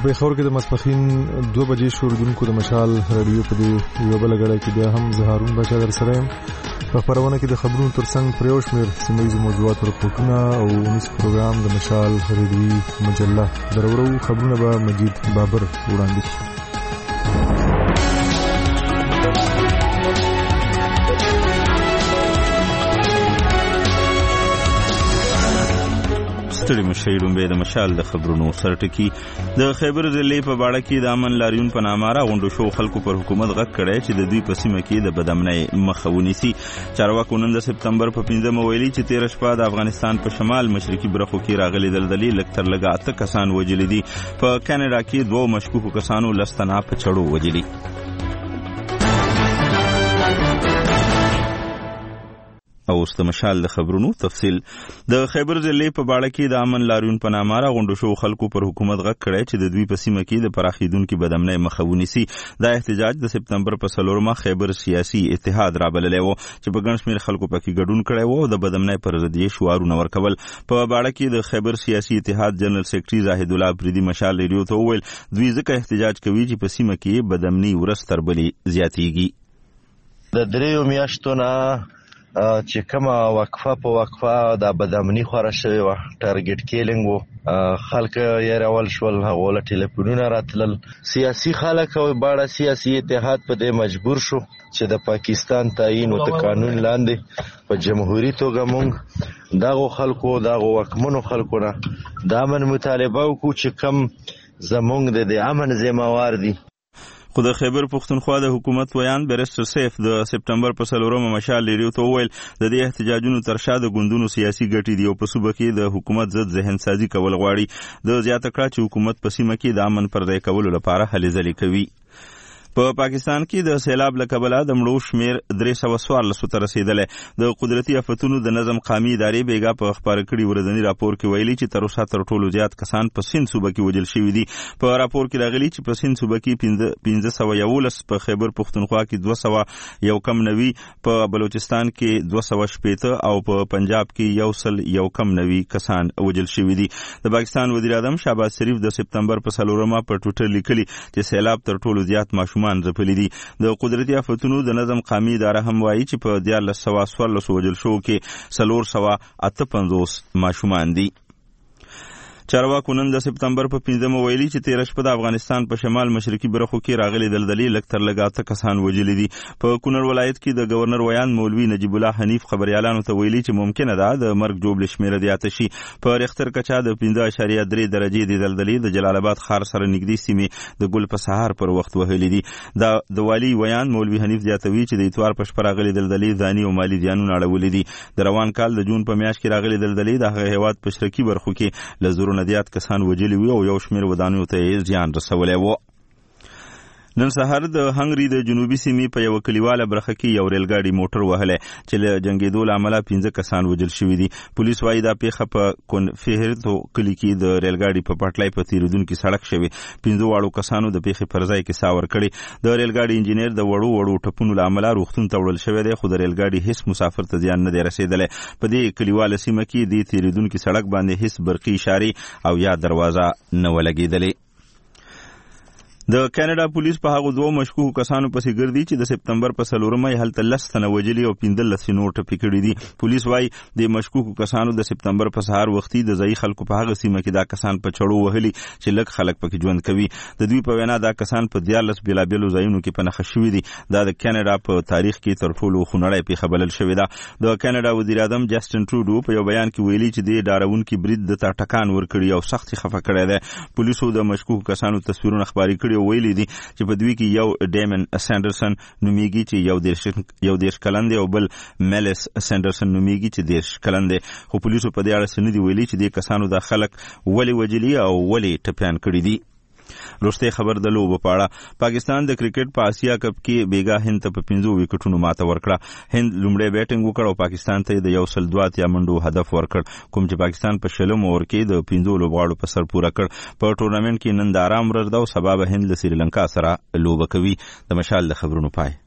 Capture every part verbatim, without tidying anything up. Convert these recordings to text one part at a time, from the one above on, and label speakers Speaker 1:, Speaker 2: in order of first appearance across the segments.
Speaker 1: پیښور کې د ماسپښین دوه بجې شوردونکو د مشال رادیو په دې یو بل غړی کې بیا هم زه هارون بچا در سره یم. په خبرونه کې د خبرونو ترڅنګ پر یو شمېر سیمه‌ییزو موضوعاتو رپورټونه او ونیس پروګرام د مشال رادیوي مجله درورو خبرونه به مجید بابر وړاندې کړي.
Speaker 2: ستړي مشیرون به د مشال د خبرونو سرټکی د خیبر ضلع په باړه کې د امن لاریون په نامه راغونډو شو خلکو پر حکومت غږ کړی چې د دوی په سیمه کې د بدامنۍ مخه ونیسي. چارواکو نن د سپتمبر په پنځمه ویلي چې تېره شپه د افغانستان په شمال مشرقي برخو کې راغلي دلدلې لږ تر لږه اته کسان وژلي دي. په کاناډا کې دوه مشکوکو کسانو لس تنه په چړو وژلي. او اوس د مشال د خبرونو تفصیل. د خیبر ضلع په باړه کې د امن لاریون په نامه راغونډو شو خلکو پر حکومت غږ کړی چې د دوی په سیمه کې د پراخېدونکي بدامنۍ مخه ونیسي. دا احتجاج د سپتمبر په څلورمه خیبر سیاسي اتحاد رابللی و چې په ګڼ شمېر خلکو پکې ګډون کړی و او د بدامنۍ پر ضد یې شعارونه ورکول. په باړه کې د خیبر سیاسي اتحاد جنرال سیکرټري زاهد الله افریدي مشال رادیو ته وویل دوی ځکه احتجاج کوي چې په سیمه کې بدامنۍ ورځ تر بلې زیاتېږي.
Speaker 3: د دریو میاشتو نه چې کومه وقفه په وقفه د بدامنۍ خوره شوې وه، ټارګټ کیلینګ و، خلک یېرول شول، هغو له ټلیفونونه راتلل. سیاسي خلک او باړه سیاسي اتحاد په دې مجبور شو چې د پاکستان تعیین او د قانون لاندې په جمهوري توګه موږ دغو خلکو دغو واکمنو خلکو نه د امن مطالبه وکړو چې کوم زموږ د امن ذمہوار دي.
Speaker 2: خو د خیبر پښتونخوا د حکومت ویان بیرسټر سیف د سپتمبر په څلورمه مشال رادیو ته وویل د دې احتجاجونو تر شا د ګوندونو سیاسي ګټې دي او په صوبه کې د حکومت ضد ذهن سازي کول غواړي. د زیاته کړه چې حکومت په سیمه کې د امن پر ځای کولو لپاره هلې ځلې کوي. په پاکستان کې د سیلاب له کبله د مړو شمېر درې سوه څوارلسو ته رسېدلی. د قدرتي آفتونو د نظم قامي ادارې بیګا په خپاره کړي ورځني راپور کې ویلي چې تر اوسه تر ټولو زیات کسان په سیند صوبه کې وژل شوي دي. په راپور کې راغلي چې په سیند صوبه کې پنځه سوه یولس، په خیبر پښتونخوا کې دوه سوه یو کم نوي، په بلوچستان کې دوه سوه شپېته او په پنجاب کې یو سل یو کم نوي کسان وژل شوي دي. د پاکستان وزیر اعظم شهباز شریف د سپتمبر په څلورمه په ټویټر لیکلي چې سیلاب تر ټولو زیات ماشومان ځپلي دي. د قدرتي آفتونو د نظم قامي اداره هم وایي چې په دیارلس سوه څوارلسو وژل شوو کې څلور سوه اته پنځوس ماشومان دي. چارواکو نن د سپتمبر په پنځمه ویلي چې تېره شپه د افغانستان په شمال مشرقي برخو کې راغلي دلدلې لږ تر لږه اته کسان وژلي دي. په کونړ ولایت کې د ګورنر ویان مولوي نجیب الله حنیف خبریالانو ته ویلي چې ممکنه ده د مرګ جوړ شمېره زیاته شي. په ریختر کچا د پنځه اعشاریه درې درجې د دلدلې د جلال آباد ښار سره نږدې سیمې د ګل په سهار پر وخت وهلي دي. د والي ویان مولوي حنیف زیاتوي چې د اتوار په شپه راغلي دلدلې ځاني او مالي زیانونه اړولي دي. د روان کال د جون په میاشت کې راغلي دلدلې د هغه هېواد په شرقي برخو کې له زرو نه زیات کسان وجلی وی او یو شمېر ودانیو ته زیان رسولی و. نن سهار د هنګري د جنوبي سیمې په یو کلیواله برخه کې یو ریلګاډي موټر وهلی چې له جنګېدو له امله پنځه کسان وژل شوي دي. پولیس وایي دا پیښه په کونفیرتو کلي کې د ریلګاډي په پټلۍ په تېرېدونکي سړک شوې. پنځو واړو کسانو د پیښې پر ځای کې ساه ورکړې. د ریلګاډي انجینر د وړو وړو ټپونو له امله روغتون ته وړل شوی دی، خو د ریلګاډي هیڅ مسافر ته زیان نه دی رسېدلی. په دې کلیواله سیمه کې د تېرېدونکي سړک باندې هیڅ برقي اشارې او یا دروازه نه ولګېدلې. د کاناډا پولیس په هغو دوه مشکوکو کسانو پسې ګرځي چې د سپتمبر په څلورمه یې هلته لس تنه وژلي او پنځلس نور ټپي کړي دي. پولیس وایي د مشکوکو کسانو د سپتمبر په سهار وختي د ځایي خلکو په هغه سیمه کې دا کسان په چړو وهلي چې لږ خلک پکې ژوند کوي. د دوی په وینا دا کسان په دیارلس بېلابېلو ځایونو کې په نښه شوي دي. دا د کاناډا په تاریخ کې تر ټولو خونړۍ پیښه بلل شوې ده. د کاناډا وزیر اعظم جسټن ټروډو په یو بیان کې ویلي چې د ډارونکي برید د ته ټکان ورکړي او سخت یې خفه کړی دی. پولیسو د مشکوکو کسانو تصویرونه خپاره کړي او ویلي دي چې په دوی کې یو ډیمن سینډرسن نومیږي چې یو دیرش یو دیرش کلن دی او بل میلس سینډرسن نومیږي چې دیرش کلن دی. خو پولیسو په دې اړه څه نه دي ویلي چې دې کسانو دا خلک ولې وژلي او ولې ټپیان کړي دي. وروستی خبر د لوبو په اړه. پاکستان د کرکټ په آسیا کپ کې بیګا هند ته په پنځو وکټونو ماته ورکړه. هند لومړی بیټینګ وکړ او پاکستان ته د یو سل دوه اتیا منډو هدف ورکړ، کوم چې پاکستان په شلم اوور کې د پنځو لوبغاړو په سر پوره کړ. په ټورنمنټ کې نن د ارام ورځ ده او سبا به هند له سریلانکا سره لوبه کوي. د مشال د خبرونو پای.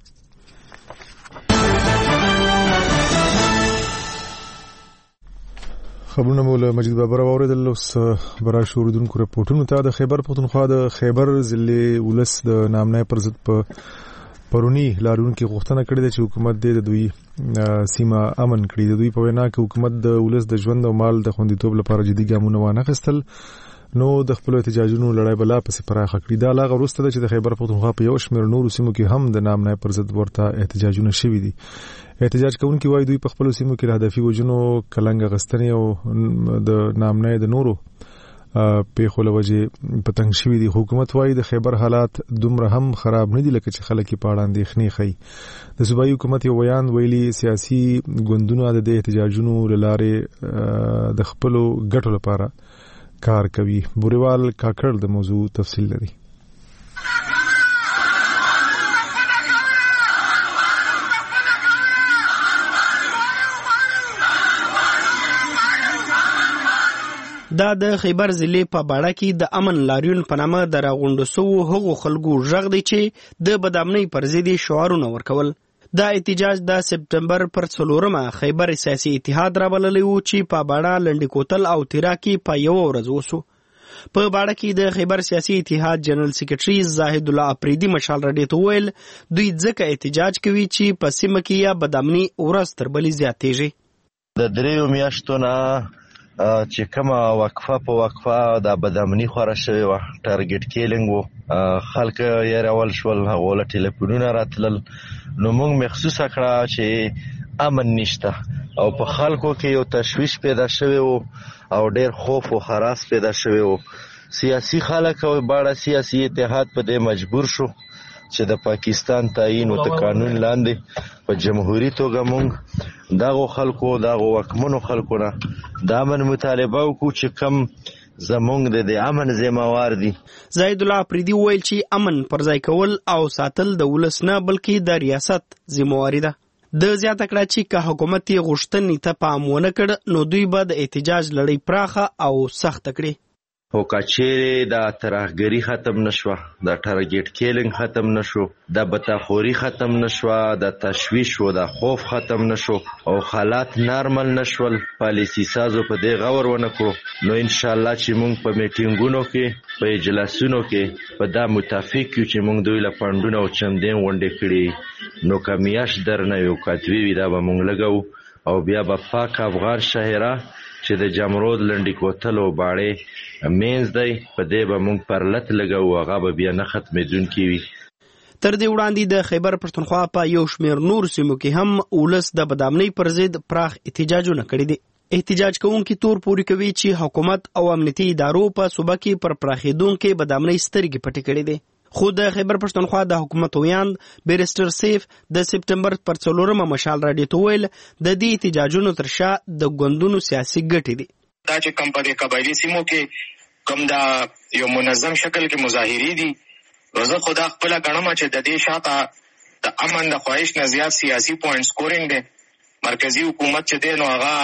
Speaker 1: خبرونه مول مجید بابر اوریدل اوس برا شوردونکو رپورټونو ته د خیبر پختونخوا د خیبر ضلع ولس د نامنای پر ضد په پرونی لارونکو غوښتنه کړې ده چې حکومت د دوی سیمه امن کړي. د دوی په وینا کې حکومت د ولس د ژوند او مال د خوندیتوب لپاره جدي ګامونه وانخیستل، نو د خپل احتجاجونو لړۍ بلا پسې پراخه کړي. دا لا غوښته ده چې د خیبر پختونخوا په یو شمېر نورو سیمو کې هم د نامنای پر ضد ورته احتجاجونه شوي دي. احتجاج کوونکي وایي دوی په خپل سیمو کې د هدفي وجنو کلنګ غستنې او د نامنای د نورو پیښو له وجې په تنګ شوي دي. حکومت وایي د خیبر حالات دومره هم خراب نه دي لکه چې خلک یې په اړه اندېښنې ښیي. د صوبایي حکومت یو بیان ویلي سیاسي ګوندونه د دې احتجاجونو له لارې د خپلو ګټو لپاره کار کوي. بوریوال کاکړ د موضوع تفصیل لري.
Speaker 4: دا د خیبر ضلع په باړه کې د امن لاریون په نامه د راغونډو سوو هغو خلکو غږ دی چې د بدامنۍ پر ضد شعارونه ورکول. دا احتجاج د سپټمبر پر څلورمه خیبر سیاسي اتحاد رابللی و چې په باړه لنډي کوتل او تیرا کې په یوه ورځ وسو. په باړه کې د خیبر سیاسي اتحاد جنرال سیکرټري زاهد الله اپریدي مشال راډیو ته وویل دوی ځکه احتجاج کوي چې په سیمه کې یا بدامنۍ ورځ تر بلې زیاتېږي.
Speaker 3: د دریو میاشتو نه چې کومه وقفه په وقفه د بدامنۍ خوره شوې وه، ټارګټ کیلینګ و، خلک یېرول شول، هغو له ټلیفونونه راتلل، نو موږ محسوسه کړه چې امن نشته او په خلکو کې یو تشویش پیدا شوی و او ډېر خوف و هراس پیدا شوی و. سیاسي خلک او باړه سیاسي اتحاد په دې مجبور شو چې د پاکستان تعیین او د قانون لاندې په جمهوریت توګه موږ دغو خلکو دغو واکمنو خلکو نه د امن مطالبه وکړو چې کم زموږ د دې امن ذمہوار دي.
Speaker 4: زاهد الله اپریدي وویل چې امن پر ځای کول او ساتل د ولس نه بلکې د ریاست ذمہواري ده. د زیاته کړه چې که حکومت یې غوښتنې ته پام ونه کړ نو دوی به د احتجاج لړۍ پراخه او سخته کړي.
Speaker 3: خو که چیرې د ترهګري ختم نشوه، د ټارګټ کیلینګ ختم نشو، د بتاخوري ختم نشوه، د تشویش او د خوف ختم نشو او حالات نارمل نشول، پالیسي سازو په دې غور ونه کړو، نو ان شاء الله چې موږ په میټینګونو کې په اجلاسونو کې په دا متفق یو چې موږ دوی له پاندونه او چندین غونډې کړي، نو که میاشت درنه یو کاتوي وي دا به موږ لګو او بیا به پاک افغان شهره چې د جمرود لنډي کوتل او باړې مینځ دی په دې به موږ پر لت لګو، هغه به بیا نه ختمېدونکي وي.
Speaker 4: تر دې وړاندې د خیبر پښتونخوا په یو شمېر نور سیمو کې هم ولس د بدامنۍ پر ضد پراخ احتجاجونه کړي دي. احتجاج کوونکي تور پوري کوي چې حکومت او امنیتي ادارو په صوبه کې پر پراخېدونکې بدامنۍ سترګې پټې کړي دي. خو د خیبر پښتونخوا د حکومت ویاند بیرسټر سیف د سپټمبر پر څلورمه مشال راډیو ته ویل د دې احتجاجونو تر شا د ګوندونو سیاسي ګټې دي.
Speaker 5: دا چې کوم په دې قبایلي سیمو کې کوم دا یو منظم شکل کې مظاهرې دي، زه خو دا خپله ګڼم چې د دې شاته د امن د خواهش نه زیات سیاسي پوینټ سکورینګ دی. مرکزي حکومت چې دی نو هغه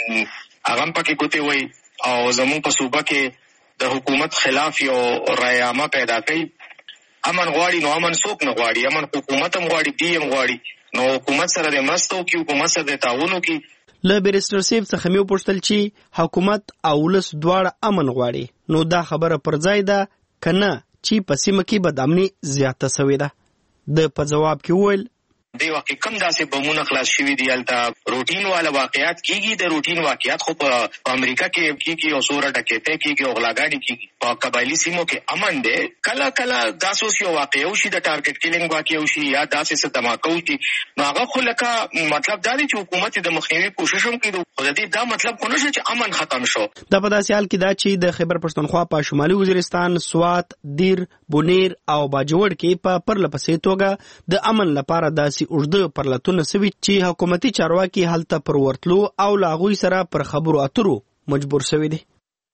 Speaker 5: هغه هم پکې ګوتې وایي او زموږ په صوبه کې د حکومت خلاف یو رایعامه پیدا کوي. امن غواړي نو امن څوک نه غواړي، امن حکومت هم غواړي، دی هم غواړي، نو حکومت سره د مرسته وکړي، حکومت سره د تعاون وکړي.
Speaker 4: له بیرسټر سیف څخه مې وپوښتل چې حکومت او ولس دواړه امن غواړي، نو دا خبره پر ځای ده که نه چې په سیمه کې بدامنۍ زیاته سوې ده؟ د په جواب کې وویل
Speaker 5: دی واقع کم داسې بمونه خلاص شوي دي، هلته روټین والا واقعیات کیږي. د روټین واقعیات خو په امریکا کې کیږي او څومره ډکیتۍ کیږي او غلاګانې کیږي. په قبایلي سیمو کې امن دی. کله کله داسې اوس یو واقع وشي، د ټارګټ کیلینګ واقع وشي یا داسې څه دماکه وشي، نو هغه خو لکه مطلب دا دی چې حکومت د مخنیوي کوشش هم کوي، خو د دې دا مطلب خو نشته چې امن ختم شو.
Speaker 4: دا په داسې حال کې دا چې د خیبر پښتونخوا په شمالي وزیرستان، سوات، دیر، بونیر او باجوړ کې په پرله پسې توګه د امن لپاره داسې اوږده پرلتونه سوي چې حکومتي چارواکي هلته پر ورتلو او له هغوی سره پر خبرو اترو مجبور سوي دي.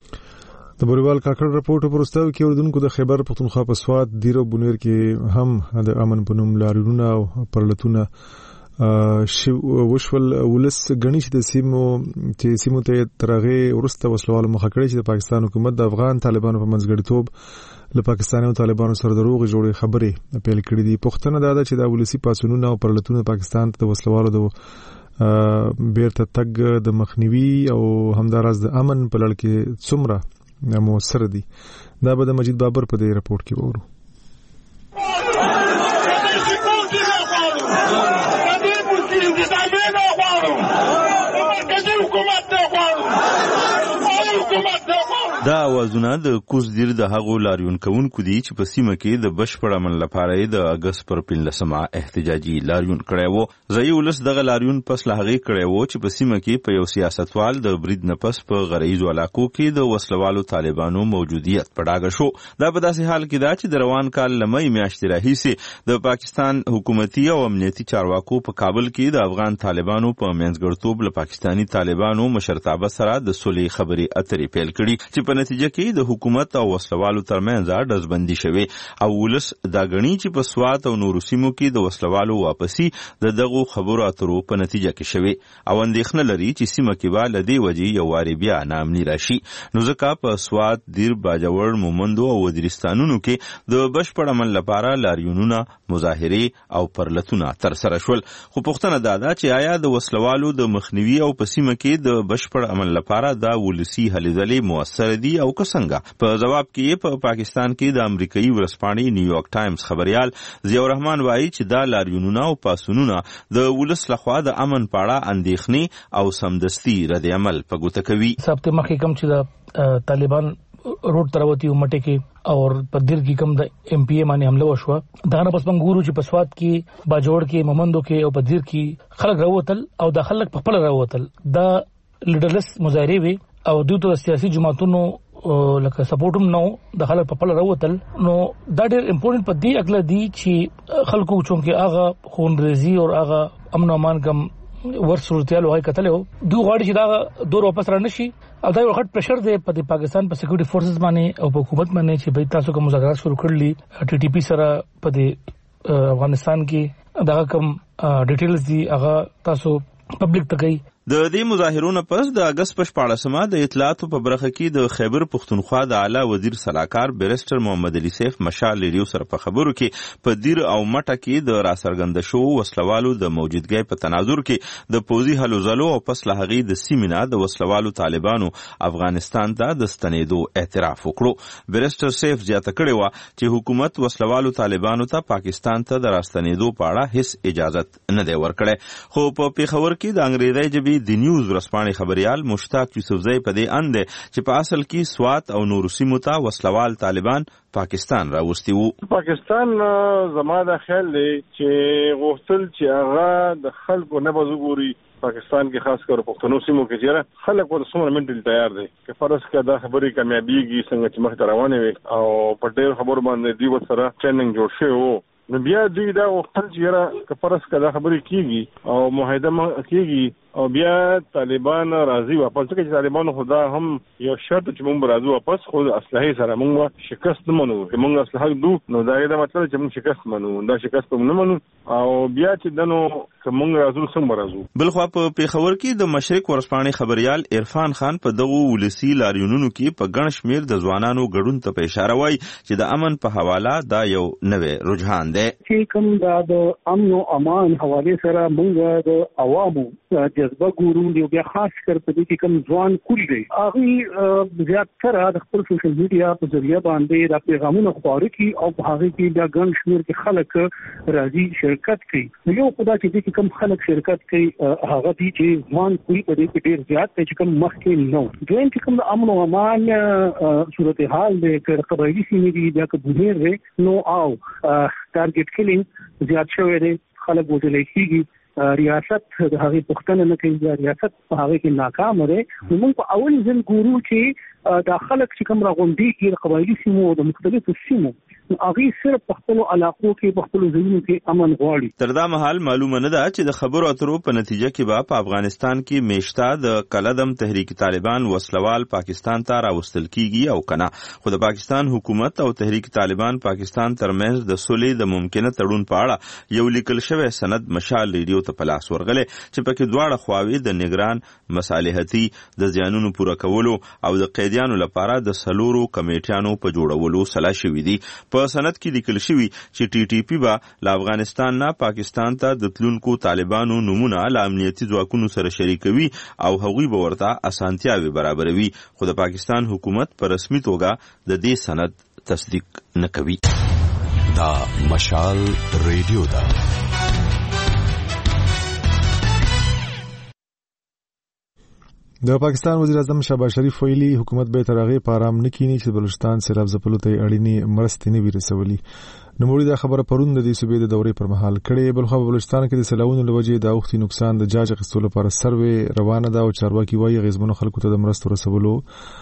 Speaker 1: د بوریوال کاکړ رپورټ په وروستیو کې اردوونکو د خیبر پښتونخوا په سوات، دیر او بونیر کې هم د امن په نوم لاریونونه او پرلتونه وشول. ولس غني چې د سیمو چې سیمو ته ترغه ورسته وسلوال مخه کړی چې د پاکستان حکومت د افغان طالبانو په منځګړیتوب له پاکستاني او طالبانو سره دروغ جوړې خبرې پیل کړې دي. پښتنه دا ده چې د ولسی پاسونونه او پرلتونه پاکستان ته وسلوالو د بیرته تګ د مخنیوي او همداراز د امن په لړ کې څومره موثر دي. دا به د مجید بابر په دې رپورت کې وورو.
Speaker 2: دا اوازونه د کوز دیر د هغو لاریون کوونکو دي چې په سیمه کې د بشپړ امن لپاره د اګست پر پنځلسمه احتجاجي لاریون کړی و. ځایي ولس دغه لاریون پس له هغې کړی و چې په سیمه کې په یو سیاستوال د برید نه پس په غرایزو علاقو کې د وسلوالو طالبانو موجودیت په ډاګه شو. دا په داسې حال کې ده چې د روان کال له مۍ میاشتې راهیسې د پاکستان حکومتي او امنیتي چارواکو په کابل کې د افغان طالبانو په منځګړتوب له پاکستاني طالبانو مشرتابه سره د صلحې خبرې اترې پیل کړي چې په نتیجه کې د حکومت او وسلوالو ترمنځ ډزبندي شوې او ولس دا غني چې په سوات او نورو سیمو کې د وسلوالو واپسی د دغو خبرو اترو په نتیجه کې شوې او اندېښنه لري چې سیمه کې به له دې وجې یو وارې بیا ناامني راشي. نو ځکه په سوات، دیر، باجوړ، مومندو او وزیرستانونو کې د بشپړ امن لپاره لاریونونه، مظاهرې او پرلتونه ترسره شول. خو پوښتنه دا ده چې آیا د وسلوالو د مخنیوي او په سیمه کې د بشپړ امن لپاره دا ولسي هلې ځلې موثر دي او که څنګه؟ په جواب کې په پا پاکستان کې د امریکایي ورځپاڼې نیویارک ټایمز خبريال ضیاء الرحمن وایي چې دا لاریونونه او پاسونونه د ولس لخوا د امن په اړه اندېښنې او سمدستي رد عمل په ګوته کوي.
Speaker 6: ثابت مخکې کوم چې د طالبان روډ تروتی ومټه کې او په دیر کې کوم د ایم پی ای باندې حمله وشوه. دا نه پس موږ ګورو چې په سوات کې، باجوړ کې، مومندو کې او په دیر کې خلک راوتل او د خلک په خپل راوتل. دا لیډرلس مظاهره وي او دوی سیاسي جماعتونو لکه سپورټوم نو د خلک په خپل راوتل. نو دا ډېر امپورټنت په دې اکله دی چې خلکو چونکه هغه خونریزي او هغه امن او امان کم ورسورتيال وای کتلو دوه غاړي چې دا دور واپس را نشي او دا یو غټ پرشر دی په پاکستان په سکیورټي فورسز باندې او په حکومت باندې چې به تاسو کوم مذاکرات شروع کړلی ټي ټي پی سره په افغانستان کې دا کوم ډیټیلز دي هغه تاسو پبلک ته کوي.
Speaker 2: د دې مظاهرونو پس د اگست په شپاړلسمه د اطلاعاتو په برخه کې د خیبر پښتونخوا د اعلی وزیر سلاکار بیرسټر محمد علي سیف مشال ریډیو سره په خبرو کې په دیر او مټه کې د راسرګند شو وسلوالو د موجودګۍ په تناظر کې د پوزي هلو زلو او پس لهغي د سیمینا د وسلوالو طالبانو افغانستان ته د ستنېدو اعتراف وکړو. بیرسټر سیف زیاته کړې و چې حکومت وسلوالو طالبانو ته پاکستان ته د راستنېدو په اړه هیڅ اجازه نه دی ورکړی. خو په پیښور کې د انګریزي ژبې د نیوز ورځپاڼې خبريال مشتاق یوسفزئی په دې اند چې په اصل کې سوات او نورو سیمو ته وسلوال طالبان پاکستان راوستي وو.
Speaker 7: پاکستان زما د خیال دی چې غوښتل چې هغه د خلکو نه بزګوري پاکستان کې خاص کر پښتنو سیمو کې چې خلک ور سمون منټل تیار دي چې فرض کړه دا خبرې کامیابیږي څنګه چې مخ روانه وي او په ډېر خبر باندې دی ور سره ټریننګ جوړ شوی وو. نو بیا دوی دا وختل چې را کفرس کړه خبرې کیږي او معاهده کیږي او بیا طالبان راضي واپس کوي. چې طالبان خدا هم یو شرط چې موږ راضي واپس خو اسلحه سره موږ شکست نه منو چې موږ اسلحه دو نو دا دا مطلب چې موږ شکست منو دا شکست نه منو او بیا چې دنو کوم راضو سم راضو.
Speaker 2: بلخو په پیښور کې د مشرق ورځپاڼې خبريال عرفان خان په دغه ولسی لاریونونو کې په ګڼ شمیر د ځوانانو ګډون ته په اشاره وای چې د امن په حواله دا یو نوې رجحان دی
Speaker 8: چې کوم د امن او امان حواله سره موږ د عوامو جذبه ګورو دی بیا خاص کر په دې کې کوم ځوان کول دی هغه زیاتره د خپل سوشل میډیا په ذریعہ باندې د پیغامونو خبرو کې او هغه کې د ګڼ شمیر کې خلک راځي شرکت کوي. یو خدای چې کوم خلک شرکت کوي هغه دي چې ځوان کوي په دې کې ډیر زیات چې کوم مخکې نو دویم چې کوم د امن او امان صورتحال د قبایلی سیمې دي دا که بهیر دی نو او ټارګټ کلینګ زیات شوی دی خلک وځل کېږي ریاست د هغه پښتنه نه کوي ریاست په هغه کې ناکام دی. موږ په اول ځل ګورو چې د خلک چې کوم راغونډي کې د قبایلی سیمو او د مختلفو سیمو هغه صرف په خپل علاقو کې په خپل ځایونو کې امن غواړي.
Speaker 2: تر دا مهال معلومه نه ده چې د خبرو اترو په نتیجه کې به په افغانستان کې میشته د کلدم تحریک طالبان وسلوال پاکستان ته راوستل کیږي او کنه. خو د پاکستان حکومت او تحریک طالبان پاکستان ترمنځ د صلح د ممکنه تړون په اړه یو لیکل شوی سند مشال ریډیو ته په لاس ورغلی چې پکې دواړه خواوې د نگران مصالحتي د زیانونو پوره کولو او د قیدیانو لپاره د سلورو کمیټیانو په جوړولو سلا شوې دي. په سند کې لیکل شوی چې ټي ټي پی به له افغانستان نه پاکستان ته د تلونکو طالبانو نمونه له امنیتي ځواکونو سره شریکوي او هغوی به ورته اسانتیاوې برابروي، خو د پاکستان حکومت په رسمي توګه د دې سند تصدیق نه کوي.
Speaker 9: دا مشال ریډیو ده.
Speaker 1: د پاکستان وزیر اعظم شهباز شریف ویلي حکومت به تر هغې په ارام نه کینی چې بلوچستان سیلاب ځپلو ته اړینې مرستې نه وي رسولي. نوموړي دا خبره پرون د دې صوبې د دورې پر مهال کړې. بلخو په بلوچستان کې د سیلابونو له وجې د اوښتي نقصان د جاج اخیستلو لپاره سروې روانه ده او چارواکي وایي اغېزمنو خلکو ته د مرستو رسولو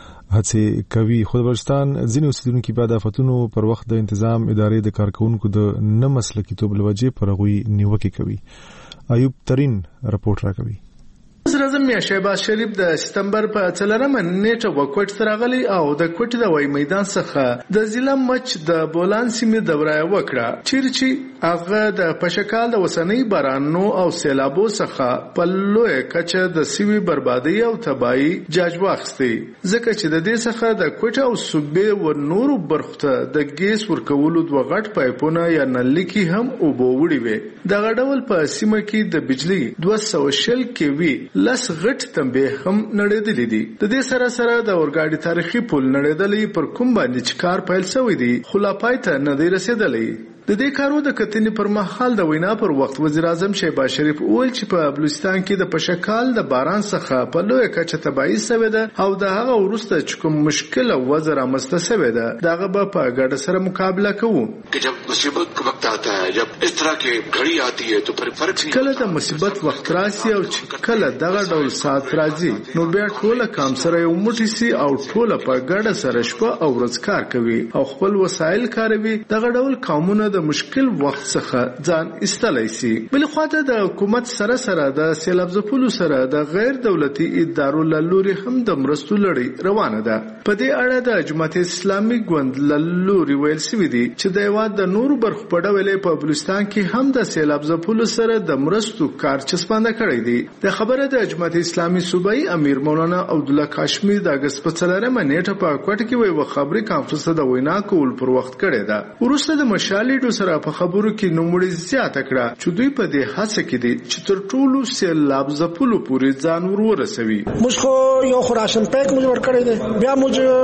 Speaker 1: هڅې کوي. خو د بلوچستان ځینې اوسیدونکي بیا د آفتونو پر وخت د انتظام ادارې د کارکونکو د نه مسلکیتوب له وجې پر هغوی نیوکې کوي. ایوب ترین رپورټ راکوي.
Speaker 10: وزیر اعظم شهباز شریف د سپتمبر په څلورمه نیټه وکوټ ته راغلی او د کوټ د وای میدان څخه د ضلع مچ د بولان سیمې دوره وکړه، چیرې چې هغه د پشکال د وسنۍ بارانونو او سیلابو څخه په لوی کچه د سیوی بربادي او تباہي جاج واخستي، ځکه چې د دې څخه د کوټ او صوبې و نورو برخو ته د ګیس ورکولو دوه غټ پایپونه یا نلکي هم اوبه وړي وي. دغه ډول په سیمه کې د بجلی دوه سوه شل کیوي لس غټ تنبیه هم نړیدلې دي. د دې سره سره د اورګاډي تاریخي پل نړیدلې پر کوم باندې چې کار پیل شوی دی خو لا پای ته نه دی رسیدلی. د دې کارو د کتنې پر مهال د وینا پر وخت وزیر اعظم شهباز شریف وویل چې په بلوچستان کې د پشکال د باران څخه په لوی کچه تباہي شوې ده او د هغه وروسته چې کوم مشکل او وزر رامنځته شوې ده دغه به په ګډه سره مقابله کوو.
Speaker 11: جب مصیبت کا وقت آتا ہے، جب اس طرح کی گھڑی آتی ہے تو پھر فرق نہیں.
Speaker 10: کله د مصیبت وخت راشي او چې کله دغه ډول سات راځي نو بیا ټوله کام سره یو موټی سي او ټوله په ګډه سره شپه او ورځ کار کوي او خپل وسایل کاروي. دغه ډول قومونه د مشکل وخت څخه ځان ایستلای شي. بل خواته د حکومت سره سره د سیلاب ځپلو سره د غیر دولتي ادارو له لوري هم د مرستو لړۍ روانه ده. په دې اړه د جماعت اسلامي ګوند له لوري ویل شوي دي چې د هېواد د نورو برخو په ډول په بلوچستان کې هم د سیلاب ځپلو سره د مرستو کار چسپانده کړی دی. د خبره د جماعت اسلامي صوبایي امیر مولانا عبدالله کاشمیر د اګست په څلورمه نیټه په کوټه کې یوه خبري کانفرنس د وینا کول پر وخت کړی ده. وروسته د مشالې سره په خبرو کې نوموړي زیاته کړه چې دوی په دې هڅه کې دي چې تر ټولو سیلاب ځپلو پورې ځان ور ورسوي.
Speaker 12: موږ خو یو خراشن پیک موږ ورکړی دی، بیا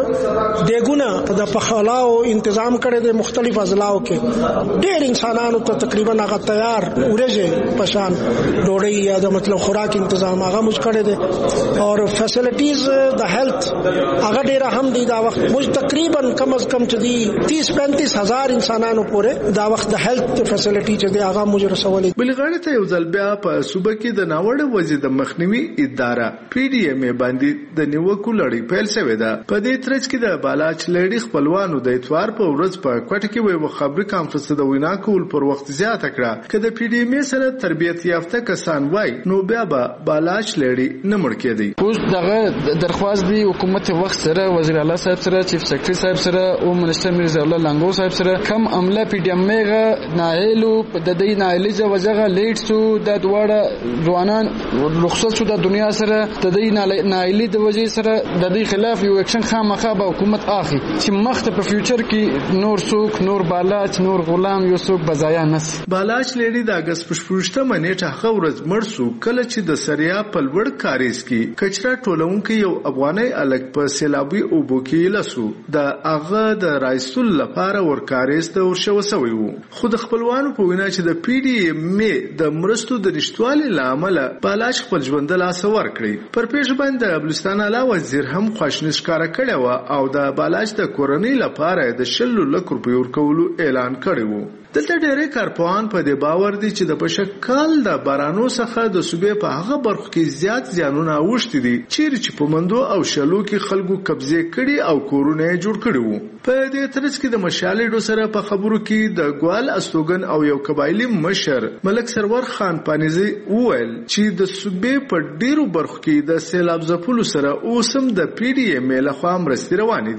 Speaker 12: موږ دیګونه د پخلاو تنظیم کړی دی مختلف اضلاعو کې. ډېر انسانانو ته تقریبا هغه تیار ورځې پشان ډوډۍ یا د مطلب خوراک تنظیم هغه موږ کړی دی او فیسیلیټیز د هیلث هغه ډېر هم دي. دا وخت موږ تقریبا کم از کم چې دی تیس پینتیس هزار انسانانو پورې دا وخت د هیلث فیسیلیټي چې دی هغه موږ رسولې.
Speaker 10: بل غاړه ته یو ځل بیا په صوبه کې د ناوړه وضعیت د مخنیوي اداره پی ډی ایم باندې د نیوکو لړۍ پیل شوې ده. په دې ترڅ کې د بالاچ لړۍ خپلوانو د اتوار په ورځ په کوټه کې یو خبري کانفرنس د وینا کول پر وخت زیاته کړه چې د پی ډی ایم سره تربیت یافته کسان وای نو بیا به بالاچ لړۍ نه مړ کېدی.
Speaker 13: اوس دغه درخواست دی حکومت وخت سره وزیر اعلی صاحب سره چیف سیکرټری صاحب سره او منسٹر میرزا الله لنګو صاحب سره کم عمله پی ډی ایم نایلو د دې نایلیزه وجغه لیټ سو د دواړه ځوانان رخصت شو د دنیا سره د دې نایلی د وجې سره د دې خلاف یو اکشن خامخا به حکومت اخی چې مخته په فیوچر کې نور څوک نور بالاچ نور غلام یو څوک بزایا نس.
Speaker 10: بالاچ لري د اگست پښپوشته منېټه خورز مرسو کله چې د سریا په لوړ کاریز کې کچرا ټولونکو یو افغاني الګ په سیلابي او بوکي لسو د اغه د رئیسل لپاره ورکاریز ته ورشو وسوي وو. خو د خپلوانو په وینا چې د پی ډی ایم د مرستو د نشټوالي لامل بالاچ خپل ژوند لا سور کړی. پر پیښ باندې بلوچستان علاوه وزیر هم خوښنیش کار کړی و او د بالاچ د کورنۍ لپاره د شل لک روپیو ورکولو اعلان کړی وو. دلته ډېرې کارپوهان په دې باور دي چې د پشکال د بارانو څخه د صوبې په هغه برخو کې زیات زیانونه اوښتي دي چیرې چې په مندو او شلو کې خلکو قبضه کړي او کورونه جوړ کړي وو. په دې ترڅ کې د مشالې سره په خبرو کې د ګوال استوګن او یو قبایلی مشر ملک سرور خان پانیزي وویل چې د صوبې په ډیرو برخو کې د سیلاب ځپلو سره اوسم د پی ډی ایم له خوا مرستې روانې دي.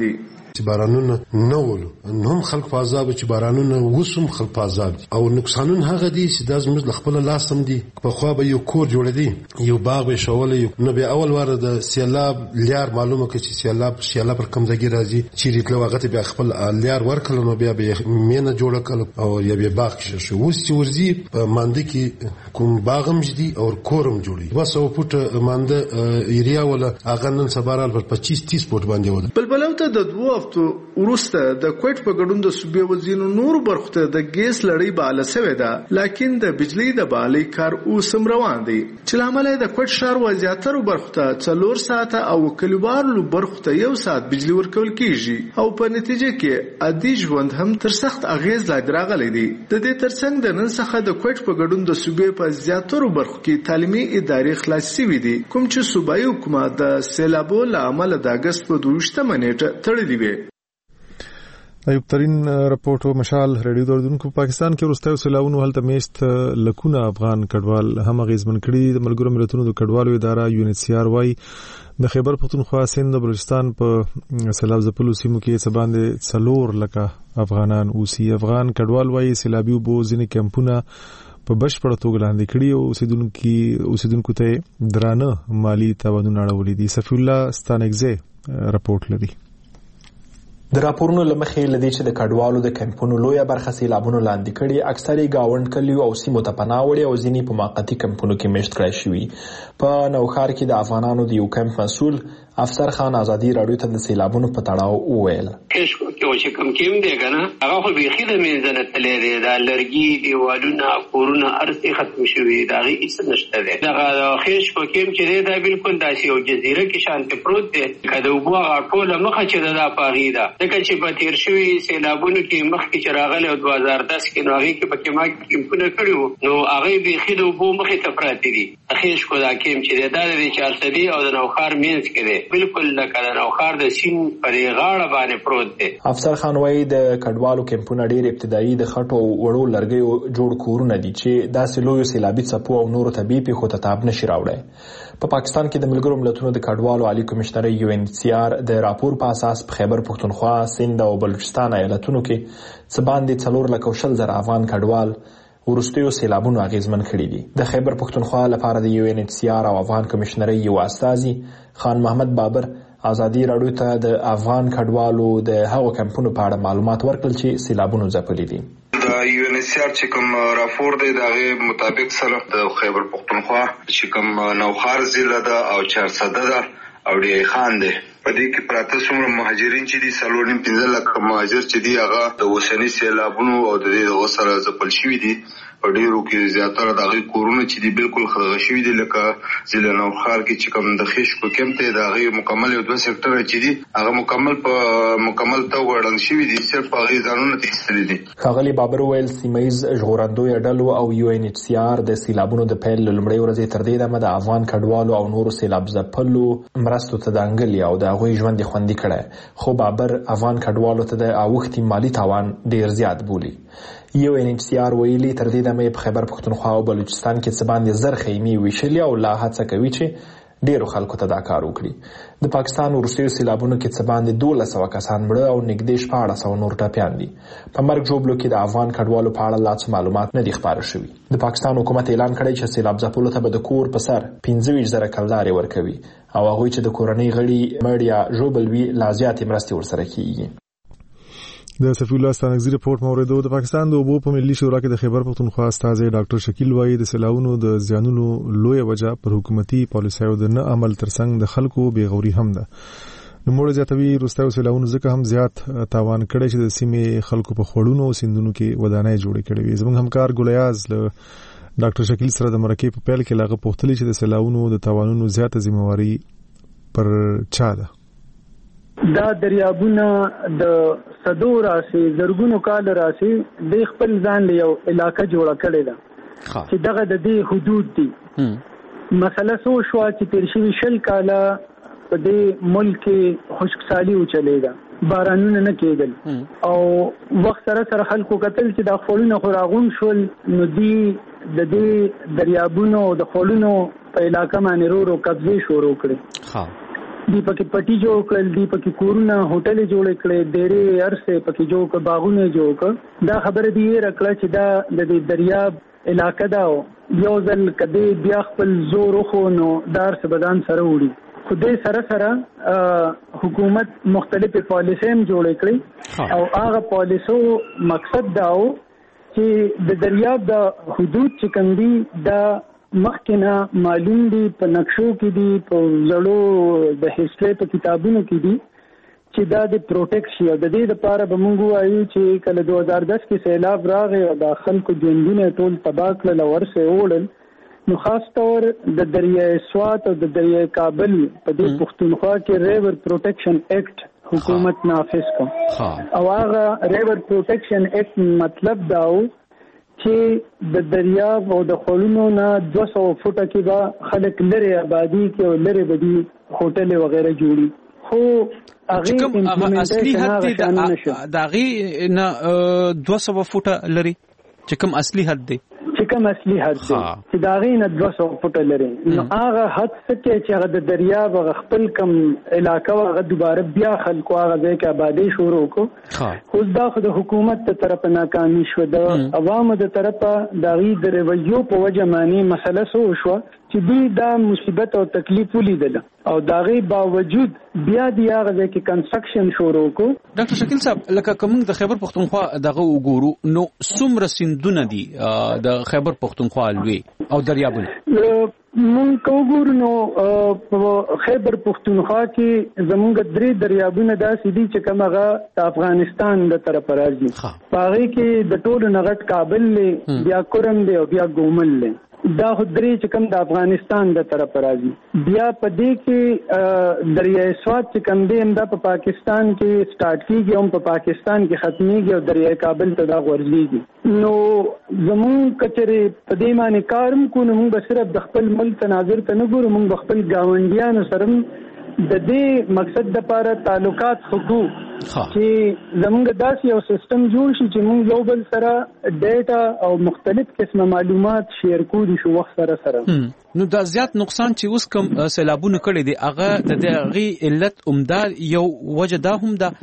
Speaker 14: چې بارانونه نه ولو نو هم خلک په عذاب چې بارانونه وسوم خلک په عذاب او نقصانونه هغه دي چې د زموږ خپل لاس هم دي په خو به یو کور جوړ دی یو باغ به شولې نو به اول واره د سیلاب لیار معلومه کې چې سیلاب سیلاب پر کم ځای راځي چې ریتلو هغه ته به خپل لیار ورکړل نو بیا به مینه جوړ کړ او یا به باغ شي اوس چې ورزي مانده کې کوم باغم جدي او کورم جوړي بس او پټ مانده ایریا ولا هغه نن سبارال پر پچیس تیس فوټ باندې وده
Speaker 10: بلبلو ته د دوه هفتو ورسته د کوټ په ګډون د صوبې وزینو نور برخته د ګیس لړۍ بالا سوي ده لکن د بجلی د بالي کار اوسم روان دي چې لامل د کوټ شهر وضعیترو برخته څلور ساعته او کلیوارو برخته یو ساعت بجلی ورکول کیږي او په نتیجه کې عادي ژوند هم تر سخت اغیز لا درغلي دي د دې ترڅنګ د نن څخه د کوټ په ګډون د صوبې په زیاترو برخو کې تعلیمي ادارې خلاص شوي دي کوم چې صوبایي حکومت د سیلابو له امله د اگست په دوشتمه نیټه تړلې وي.
Speaker 1: ایوب ترين رپورټو مشال ریډیو دردونکو پاکستان کې وروستیو سیلاونو هلته میشت لکونه افغان کډوال هم غیزمن کړي د ملګرو ملتونو د کډوالو اداره یو ان ایچ سی آر وايي د خیبر پختونخوا سند د بلوچستان په سیلاب ځپلو سیمو کې څه باندې څلور لکه افغانان اوسي. افغان کډوال وايي سیلابي اوبو ځینې کمپونه په بشپړه توګه لاندې کړي او اوسیدونکو اوسیدونکو ته درانه مالی تاوانونه اړولي دي. صفی الله ستانکزی رپورټ لري.
Speaker 15: د راپورونو لمخې لدی چې د کډوالو د کمپونو لویه برخه سیلابونو لاندې کړي اکثري گاوند کلیو او سیمو ته پناه وړي او ځینې په موقتی کمپونو کې میشت کړای شوي. په نوښار کې د افغانانو د یو کمپ مسؤل افسر خان ازادي راډیو ته د سیلابونو په تړاو وویل
Speaker 16: کښ چې کوم کېم دی کنه هغه خو به خېده مینځنه تلې دی دا لرګي دیوالونه کورونه ارسي ختم شوي دا غي هیڅ نشته دی دا خېش کو کېم چې دی دا بالکل داسې او جزیره کې شانته پروت دی کله وګوا ټوله مخه چې دا پاغي دا دغه چې په تیر شوي سیلابونو کې مخ کې چراغله او دوه هزار دس کې نو هغه کې پکې ما کېمونه کړیو نو هغه به خېده وبو مخه ته پراته دي خېش کو دا کېم چې دی دا د چارسدي او د نوخار مینس کې دی بالکل لکه د نوخار د سین پرې غاړه باندې پروت دی.
Speaker 15: افسر خان وايي د کډوالو کمپونه ډېر ابتدایي د خټو وړو لرګیو جوړ کورونه دي چې داسې لوی سیلابي څپو او نورو طبيعي پیښو ته تاب نشي راوړی. په پاکستان کې د ملګرو ملتونو د کډوالو عالی کمشنر یو ان ایچ سی آر د راپور په اساس په خیبر پختونخوا سند او بلوچستان ایالتونو کې څه باندې څلور لک او شل زره افغان کډوال ورستیو سیلابونو اغیزمن کړي دي. د خیبر پختونخوا لپاره د یو ان ایچ سی آر او افغان کمشنر یو استازي خان محمد بابر ازادي راډیو ته د افغان کډوالو د هغو کمپونو په اړه معلومات ورکړل چې سیلابونو ځپلي دي.
Speaker 17: د یو ان ایچ سی آر چې کوم راپور دی دغه مطابق سره د خیبر پختونخوا چې کوم نوخار ضلع ده او چارسده ده او ډی خان دی په دې کې پراته څومره مهاجرین چې دي څلور نیم پنځه لک مهاجر چې دي هغه د اوسنۍ سیلابونو او د دې سره ځپل شوي دي په ډیرو کې زیاتره دغه کورونه چې دي بالکل خدای شوي دي لکه ضلع نوخار کې چې کوم د خېشکو کمپ ته دغه مکمل یو دوه سېکټر چې دي هغه مکمل په مکمل تو وړاندې شوي دي صرف هغه ځانونه تېستلي دي.
Speaker 15: ښاغلي بابر ویل سیمایز ژغورندوی ډلو او یو ان ایچ سی آر د سیلابونو د پیل لومړۍ ورځې تر دې دمه د افغان کډوالو او نورو سیلاب ځپلو مرستو ته د انګلي او د هغوی ژوند خوندي کړی خو بابر افغان کډوالو ته د اوښتي مالی تاوان ډیر زیات بولي. یو ان ایچ سی آر ویلي تر دې دمه په خیبر پختونخوا او بلوچستان کې څه باندې زر خیمې ویشلي او لا هڅه کوي چې ډیرو خلکو ته دا کار وکړي. د پاکستان وروستیو سیلابونو کې څه باندې دولس سوه کسان مړه او نږدې شپاړس سوه نور ټپیان دي. په مرګ ژوبلو کې د افغان کډوالو په اړه لا څه معلومات نه دي خپاره شوي. د پاکستان حکومت اعلان کړی چې سیلاب ځپلو ته به د کور په سر پنځه ویشت زره کلدارې ورکوي او هغوی چې د کورنۍ غړي مړ یا ژوبل وي لا زیاتې مرستې ورسره کیږي.
Speaker 1: د صفی الله ستانکزی رپورټ موریدو. د پاکستان د اوبو په ملي شورا کې د خیبر پختونخوا استازي ډاکټر شکیل وایي د سیلاونو د زیانونو لویه وجه پر حکومتي پالیسیو د نه عمل ترڅنګ د خلکو بیغوري هم ده. نو موږ زیاتوي روستایو سیلاونو ځکه هم زیات تاوان کړی چې د سیمې خلکو په خوړونو او سیندونو کې ودانۍ جوړې کړې وي. زموږ همکار ګلیاز له ډاکټر شکیل سره د مرکې په پیل کې لاغه پوښتلې چې د سیلاونو د تاوانونو زیاته ذمہواری پر چا ده.
Speaker 18: دا دریابونه د صدو راسي زرګونو کال راسي د خپل ځان له یو علاقې جوړه کړې ده چې دغه د دې حدود دي. مسله سو شو چې تیر شوي شل کاله په دې ملک کې خشکسالي وچلېده بارانونه نه کېدل او وخت سره سره خلکو کتل چې دا خولونه خو راغون شول نو دی د دې دریابونو د خولونو په علاقه باندې ورو ورو قبضې شروع کړې. دی پکې پټي جوړ کړل، دی پکې کورونه هوټل جوړ کړل، ډېرې ارسه پکې جوړ کړ، باغونه جوړ کړ. دا خبره دی راکړه چې دا د دریاب علاقه دا یو ځل کدی بیا خپل زور خو نو دار څه بدن سره وړي. خدای سره سره حکومت مختلفه پالیسۍ جوړ کړې او هغه پالیسو مقصد دا و چې د دریاب د حدود چې کوم دي دا مخکې معلوم دي، په نقشو کې دي، په زړو د هیستوري په کتابونو کې دي چې دا د پروټیکټ شي. او د دې لپاره به موږ وایو چې کله دوه هزار دس کې سیلاب راغی او د خلکو ژوندونه ټول تباه کړل او ورسه وړل، نو خاص طور د دریای سوات او د دریای کابل په دې پښتونخوا کې ریور پروټیکشن ایکټ حکومت نافذ کړ. او هغه ریور پروټیکشن ایکټ مطلب دا و چې د دریاب او د خړونو نه دوه سوه فوټه کې به خلک لري آبادی کې او لري بدی هوټل وغیرہ جوړي. خو
Speaker 19: هغه هغه اصلي حد د هغه نه دوه سوه فوټه لري چې کوم اصلي حد دی
Speaker 18: چې کوم اصلي حد دی چې دا غي نه دوه سوه فوټه لري. نو هغه حد څه چې هغه د دریاب خپل کم علاقه هغه دوباره بیا خلکو هغه ځای کې آبادی شروع وکړو. خو دا خو د حکومت تر طرفه ناکامي شو، د عوامو د طرفه د غي د رویو په وجه معنی مسله سو شو چې دوی دا مصیبت او تکلیف ولیدل او دا غي باوجود بیا دی هغه ځای کې کنسټرکشن شروع وکړو.
Speaker 19: ډاکټر شکیل صاحب لکه کوم د خیبر پختونخوا دغه وګورو نو څومره سیندونه دي د خیبر پختونخوا لوی او دریابونه؟
Speaker 18: مونږ کوګور نو په خیبر پختونخوا کې زمونږ درې دریابونه داسې دي چې کوم هغه د افغانستان د طرف راځي. په هغه کې د ټولو نغټ کابل له بیا کورم دی او بیا ګومل له دا خدري چې کوم د افغانستان د طرف راځي. بیا په دې کې دریای سوات چې کوم دی دا په پاکستان کې سٹارټ کیږي او په پاکستان کې ختميږي او دریای کابل ته دا ورځيږي. نو زمون کچره په دې معنی کارم کو نو موږ صرف د خپل ملک تناظر ته نه ګورو، موږ خپل گاونډیانو سره د دې مقصد لپاره تعلقات حقوق چې زمونږ داسې یو سیستم جوړ شي چې موږ یو بل سره ډیټا او مختلف قسمه معلومات شیر کوو شو وخت سره سره.
Speaker 19: نو دا زیات نقصان چې اوس کوم سیلابونه کړي دي هغه د دغه علت عمدار یو وجه دا هم ده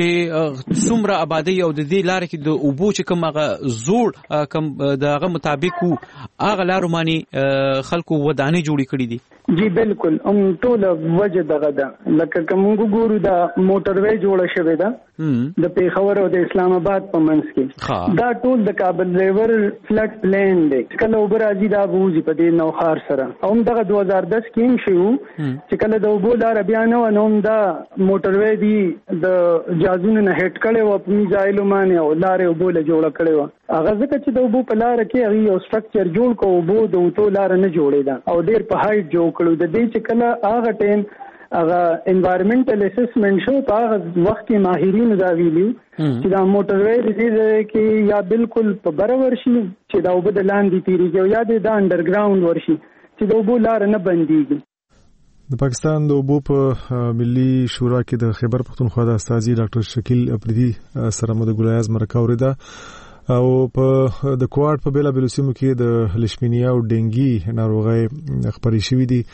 Speaker 19: چې څومره آبادی او د دې لارې کې د اوبو چې کوم هغه زوړ کوم دغه مطابق هغه لارو باندې خلکو ودانې جوړې کړې دي.
Speaker 18: جی بالکل ام ټول وجه دغه ده. لکه کوم ګورو دا موټر وې جوړه شوې ده د پیښور او د اسلام آباد په منځ کې، دا ټول د کابل ریور فلډ پلین دی. کله اوبر راځي دا وځي په دې نوخار سره او دغه دوه هزار دس کې هم شو چې کله د اوبو لار بیا نه و نو دا موټر وې دی د جازونه نه هټ کړي او په میزایلو باندې او لارې اوبو له جوړه کړي و. هغه ځکه چې د اوبو په لار کې هغه یو سټرکچر جوړ کو اوبو د اوتو لار نه جوړېدا او ډېر په هایټ جوړ کړو. د دې چې کله هغه ټیم هغه انوایرنمنټل اسسمنت شو په هغه وخت کې ماهرین دا ویلي چې دا موټر وې دې کې یا بالکل په برابر شي چې دا اوبو د لاندې تیریږي یا د انډرګراوند ورشي چې د اوبو لار نه بنديږي.
Speaker 1: د پاکستان د اوبو په ملي شورا کې د خیبر پختونخوا د استاذي ډاکټر شکیل اپریدي سره مو د ګلایاز مرکه اوریدا او په د کوارټ په بیلا بیلوسیمو کې د لشمینیا او ډنګي ناروغي خبري شوې دي.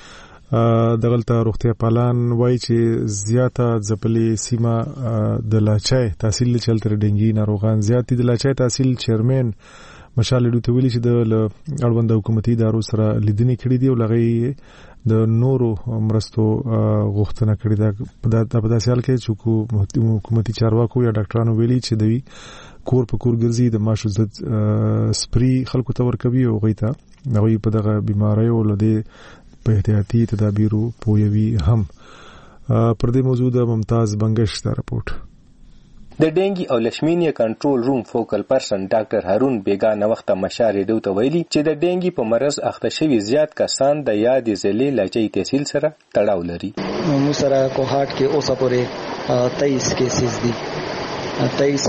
Speaker 1: دغلطه روغتیا پالان وایي چې زیاته ځپلې سیمه د لاچای تحصیل چلتر ډنګي ناروغان زیات دي. د لاچای تحصیل چیرمن مشال ډوته ویلي چې د اړوند حکومتي ادارو سره لیدنې کړې دي او لغې د نورو مرستو غوښتنه کړې ده. په داسې حال کې چې حکومتي چارواکو یا ډاکټرانو ویلي چې دوی کور په کور ګرځي د ماشو ضد سپری خلکو ته ورکوي او غیتا نوې په دغه بیماری او لدې په احتیاطي تدابیرو پویوي هم. پر دې موضوع د ممتاز بنگش دا رپورت.
Speaker 20: د ډینګي او لشمینیا کنټرول روم فوکل پرسن ډاکټر هارون بیگا نو وخت مشارې دوته ویلي چې د ډینګي په مرز اخته شوی زیات کسان د یادې ضلع لاچي تحصیل سره تړاو لري.
Speaker 21: نو سره کوهاټ کې اوسه پورې تیئیس کیسز دي، تیئیس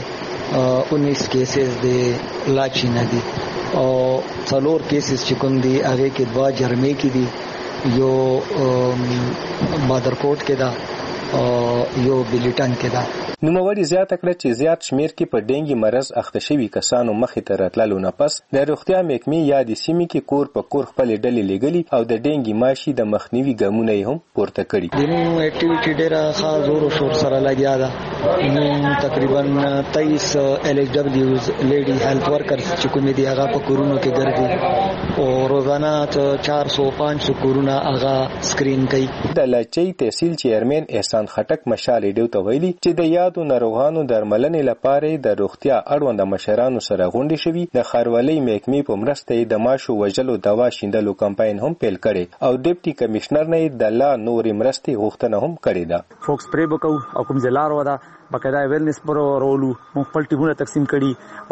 Speaker 21: کې انیس کیسز دي لاچي نه دي او څلور کیسز چې کوم دي هغه کې دوا جرمې کې دي، یو بادرکوټ کې دا او یو بلیټن کې دا.
Speaker 20: نوموړي زیاته کړه چې زیات شمیر کې په ډینګي مرض اخته شوي کسانو مخې ته راتللو نه پس د روغتیا محکمې یادې سیمې کې کور په کور خپلې ډلې لېږلي او د ډینګي ماشي د مخنیوي ګامونه یې هم پورته کړي.
Speaker 21: د نن اکټیویټي ډېره ښه زور او شور سره لګیا ده. نن تقریبا تیئیس ایل ایچ ډبلیوز لیډي هیلث ورکرز چې کومې دي هغه په کورونو کې ګرځي او روزانه چار سو پانچ سو کورونه هغه سکرین کوي.
Speaker 20: د لاچۍ تحصیل چیرمن احسان خټک مشال ریډیو ته ویلي چې د یادو ناروغانو درملنې لپاره د روغتیا اړوند مشرانو سره غونډې شوي. د ښاروالۍ محکمې په مرسته د ماشو وژلو دوا شیندلو کمپاین هم پیل کړي او ډیپټي کمشنر نه د لا نورې مرستې غوښتنه هم کړې ده.
Speaker 3: فوکس پرې وکاو او کوم ځلار ودا بقاعده ویلنس پرورولو مونږ خپل ټیمونه تقسیم کړي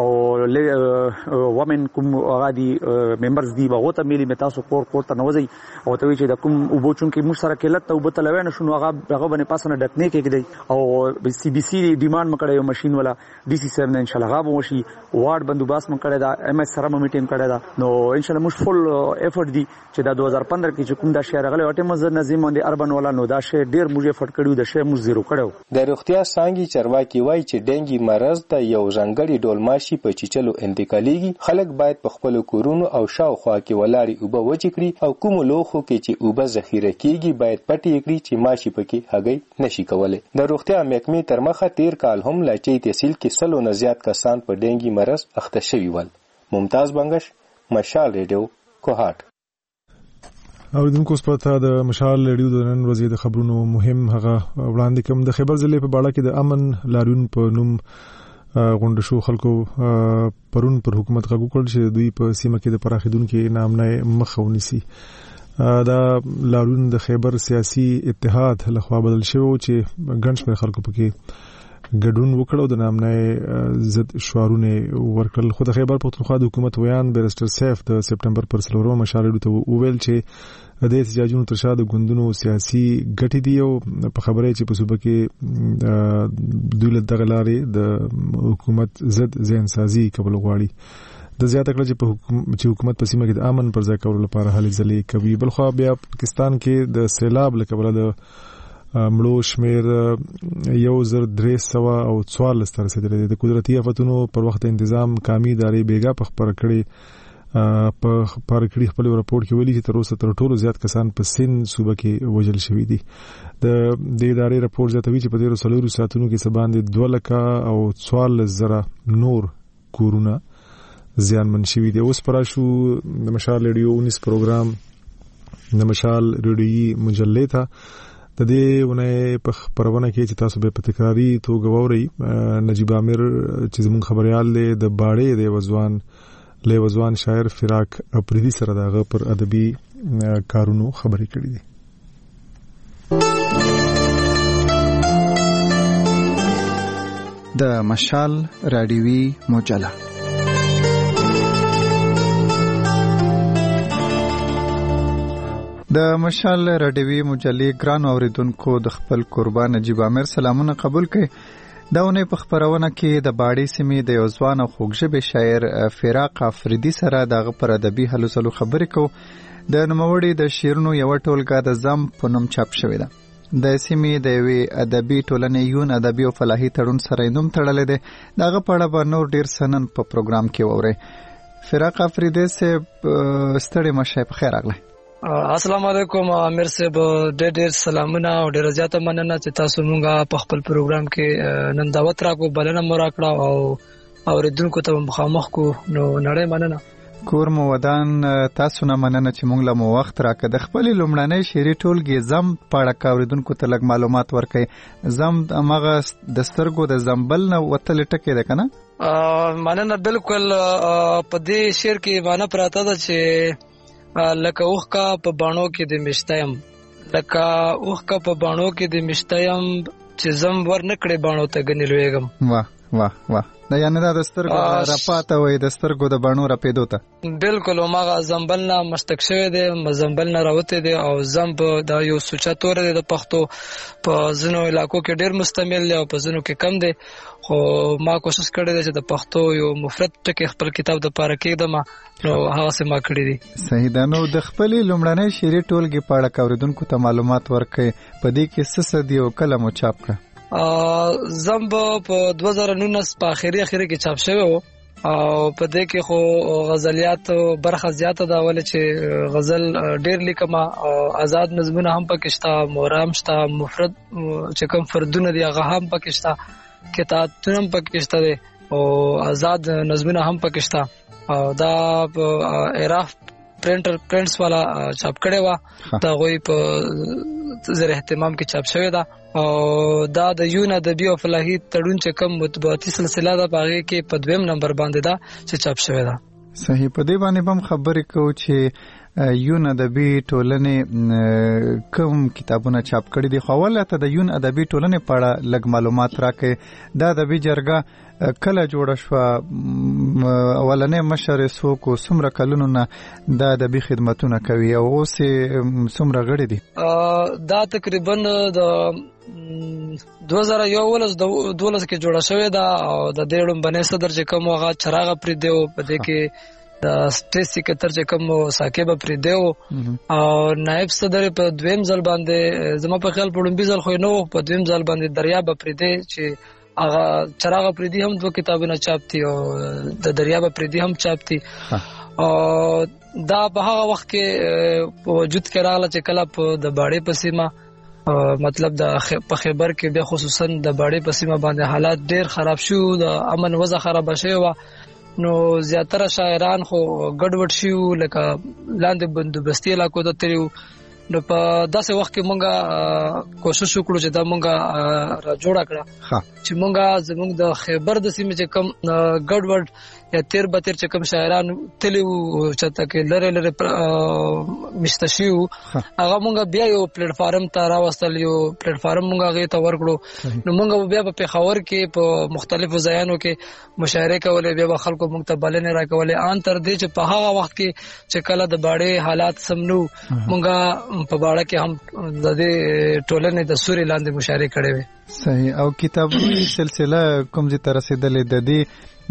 Speaker 3: او وومن کوم غادي ممبرز دی هغه ته ملي متاسو کور کور ته نوځي او ته چې د کوم وبوچون کې موږ سره کېلت او بتلوي نه شنو هغه هغه باندې پاسنه ډکنه کېږي او سی بي سي ډیماند مکړه یو ماشين ولا ډي سي سره ان شاء الله غو وشي وارد بندوباس مکړه دا ام اس سره مې ټیم کړه دا نو ان شاء الله موږ فل افورت دی چې دا دوه هزار پندرہ کې چې کوم دا شهر غلې واټه مزه نظم باندې اربن ولا نو دا شهر ډیر موږ افورت کړو دا شهر موږ زیرو کړو.
Speaker 20: د روغتیا څنګه چرواکي وایي چې ډینګي مرض د یو ځانګړي ډول ماشي په چیچلو انتقالېږي. خلک باید په خپل کورونو او شاوخوا کې ولاړې اوبه وچې کړي او کوم لوښو کې چې اوبه ذخیره کیږي باید پټې کړي چې ماشي پکې هګۍ نشي کولی. د روغتیا محکمې تر مخه تیر کال هم لاچۍ تحصیل کې سلو نه زیات کسان په ډینګي مرض اخته شوي ول. ممتاز بنگش، مشال ریډیو، کوهاټ.
Speaker 1: اوریدونکو سپاته د مشال ریډیو د نن ورځې د خبرونو مهم هغه وړاندې کوم. د خیبر ضلع په باړه کې د امن لاریون په نوم غونډه شو خلکو پرون پر حکومت غږ وکړ چې دوی په سیمه کې د پراخیدونکو نامنه مخه ونیسي. دا لاریون د خیبر سیاسي اتحاد لخوا بدل شو چې ګڼ شمېر خلکو پکې ګډون وکړو د نامنه ضد شعارونه ورکړل. خو د خیبر پختونخوا د حکومت ویان بیرسټر سیف د سپټمبر پر څلورمه مشال ته وویل چې د احتجاجونو تر شا د ګوندونو سیاسي ګټې دي او په خبره چې په صوبه کې دوی له دغه لارې د حکومت ضد ذهن سازي کول غواړي. د زیاته کړه چې په حکومت په سیمه کې د امن پر ځای کولو لپاره هلې ځلې کوي. بلخو بیا پاکستان کې د سیلاب له کبله د مړو شمیر یو زر درې سوه او څوارلس ته رسېدلی دی. د قدرتي آفتونو پر وخت تنظیم قامي ادارې بیګا په خپره کړې په خپاره کړي خپل راپور کې ویلي چې تر اوسه تر ټولو زیات کسان په سند صوبه کې وژل شوي دي. د دې ادارې راپور زیاتوي چې په تېرو څلورو ساعتونو کې څه باندې دوه لکه او څوارلس زره نور کورونه زیانمن شوي دي. اوس پر راشو د مشال ریډیو اونیس پروګرام د مشال ریډیویي مجلې ته. د دې ونې په خبرونه کې چې تاسو به په تکراری توګه ووري نجیب عامر چې زموږ خبريال دی د باړې د وزوان له وزوان شاعر فراق اپریدي سره دغه پر ادبي کارونو خبرې کړې دي.
Speaker 22: د مشال رادیوي مجله د مشال رادیوي مجلې ګران اوریدونکو د خپل قربان نجیب عامر سلامونه قبول کړئ. دا ونه په خبرونه کې د باړې سیمې د یو ځوان او خوږژبې شاعر فراق افریدي سره دغه پر ادبي هلو ځلو خبرې کوو. د نوموړي د شعرونو یوه ټولګه د زم په نوم چاپ شوې ده. د سیمې د یوې ادبي ټولنې یون ادبي او فلاحي تړون سره یې نوم تړلی دی. د هغه په اړه به نور ډېر څه نن په پروګرام کې واورئ. فراق افریدي صاحب ستړی مه شئ، په خیر راغلی.
Speaker 23: السلام علیکم امیر صاحب، ډېر ډېر سلامونه او ډېر زیاته مننه چې تاسو مونږه په خپل پروګرام کې نن دعوت راکو، بلنه مو راکړه او اوریدونکو ته مخامخ کو. نو نړۍ مننه.
Speaker 22: کور مو ودان، تاسو نه مننه چې مونږ له مو وخت راکړه. د خپل لومړنۍ شعري ټولګې زم په اړه اوریدونکو ته لږ معلومات ورکړئ. زم هغه د سترګو د زنبل نه وتلې ټکې ده که نه؟
Speaker 23: مننه. بالکل په دې شعر کې معنی پراته ده چې لکه اوښکه په باڼو کې د مشتیم، لکه اوښکه په باڼو کې د مشتیم چې زم ور نه کړې باڼو ته ګنې لویږم.
Speaker 22: واه واه واه. دا یعنې دا د سترګو رپاته وایي، د سترګو د باڼو رپېدو ته.
Speaker 23: بالکل هماغه زنبل نه مشتق شوی دی، زنبل نه راوتی دی او زم دا یو سوچه توره دی د پښتو. په ځینو علاقو کې ډېر مستعمل دی او په ځینو کې کم دی، خو ما کوشش کړی دی چې د پښتو یو مفرد ټکی خپل کتاب د پاره کېږدم، نو هغسې ما کړي دي.
Speaker 22: صحیح ده. نو د خپلې لومړنۍ شعري ټولګې په اړه اوریدونکو ته معلومات ورکړئ. په دې کې څه څه دي او کله مو چاپ کړه؟
Speaker 23: زم په دوه زره نولس په اخري اخري کې چاپ شوی و او په دې کې خو غزلیات برخه زیاته دا ولې چې غزل ډېر لیکم او آزاد نظمونه هم پکې شته، مورام شته، مفرد چې کوم فردونه دي هغه هم پکې شته، کتابونه هم پکې شته او آزاد نظمونه هم پکې شته او دا اعراف پرنټر پرنټس والا چاپ کړي وا دا غوي په زر اهتمام کې چاپ شوی دا او دا د یون ادبی او فلاحی تړون چې کوم مطبوعاتي سلسله ده باغې کې په دویم نمبر باندې دا چې چاپ شوی دا.
Speaker 22: صحیح. په دې باندې هم خبرې کوو چې یون ادبی ټولنې کوم کتابونه چاپ کړي دي. خو ولله ته د یون ادبی ټولنې په اړه لږ معلومات راکړي. دا ادبي جرګه کله جوړه شوه؟ اولنې مشر څوک او څومره کلونو نه دا ادبي خدمتونه کوي او اوس څومره غړي دي؟
Speaker 23: دا تقریبا د دوه زره یولس دولس کې جوړه شوې ده او د دې لومبنی صدر چې کوم هغه چراغ پرېږدی و، په دې کې د سټیټ سکرټر چې کوم ساقب پرېږدی و او نائب صدر په دویم ځل باندې زما په خیال په لومبي ځل خو نه و، په دویم ځل باندې دریاب پرېږدی چې هغه چراغ پرېږدي هم دوه کتابونه چاپ دي او د دریاب پرېږدي هم چاپ دي او دا په هغه وخت کې په وجود کې راغله چې کله په د باړې په سیمه مطلب د په خیبر کې بیا خصوصا د باړې په سیمه باندې حالات ډېر خراب شو، د امن وضع خراب شوی و، نو زیاتره شاعران خو ګډوډ شو لکه لاندې بندوبستي علاقو ته تللي. نو په داسې وخت کې مونږه کوشش وکړو چې دا مونږه را جوړه کړه چې مونږه زمونږ د خیبر د سیمې چې کوم ګډوډ یا تیر بتیر چې کوم شاعران تللي وو چېرته کې لرې لرې مشته شوي وو هغه مونږه بیا یو پلیټ فارم ته راوستل، یو پلیټ فارم مونږ هغې ته ورکړو. نو مونږ بیا په پېښور کې په مختلفو ځایانو کې مشاعرې کولې، بیا به خلکو مونږ ته بلنې راکولې، ان تر دې چې په هغه وخت کې چې کله د باړې حالات سم نه وو مونږه په باړه کې هم د دې ټولنې د سوري لاندې مشاعرې کړې وې.
Speaker 22: صحیح. او کتابونو سلسله کوم ځای ته رسېدلې د دې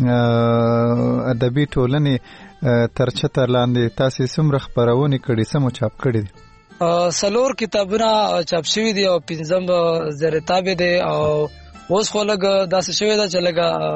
Speaker 22: ادبي ټولنې تر چتر لاندې تاسې څومره خپرونې کړي، څه مو چاپ کړي دي؟
Speaker 23: څلور کتابونه چاپ شوي دي او پنځم زر تابع دی او اوس خو لږ داسې شوی ده چې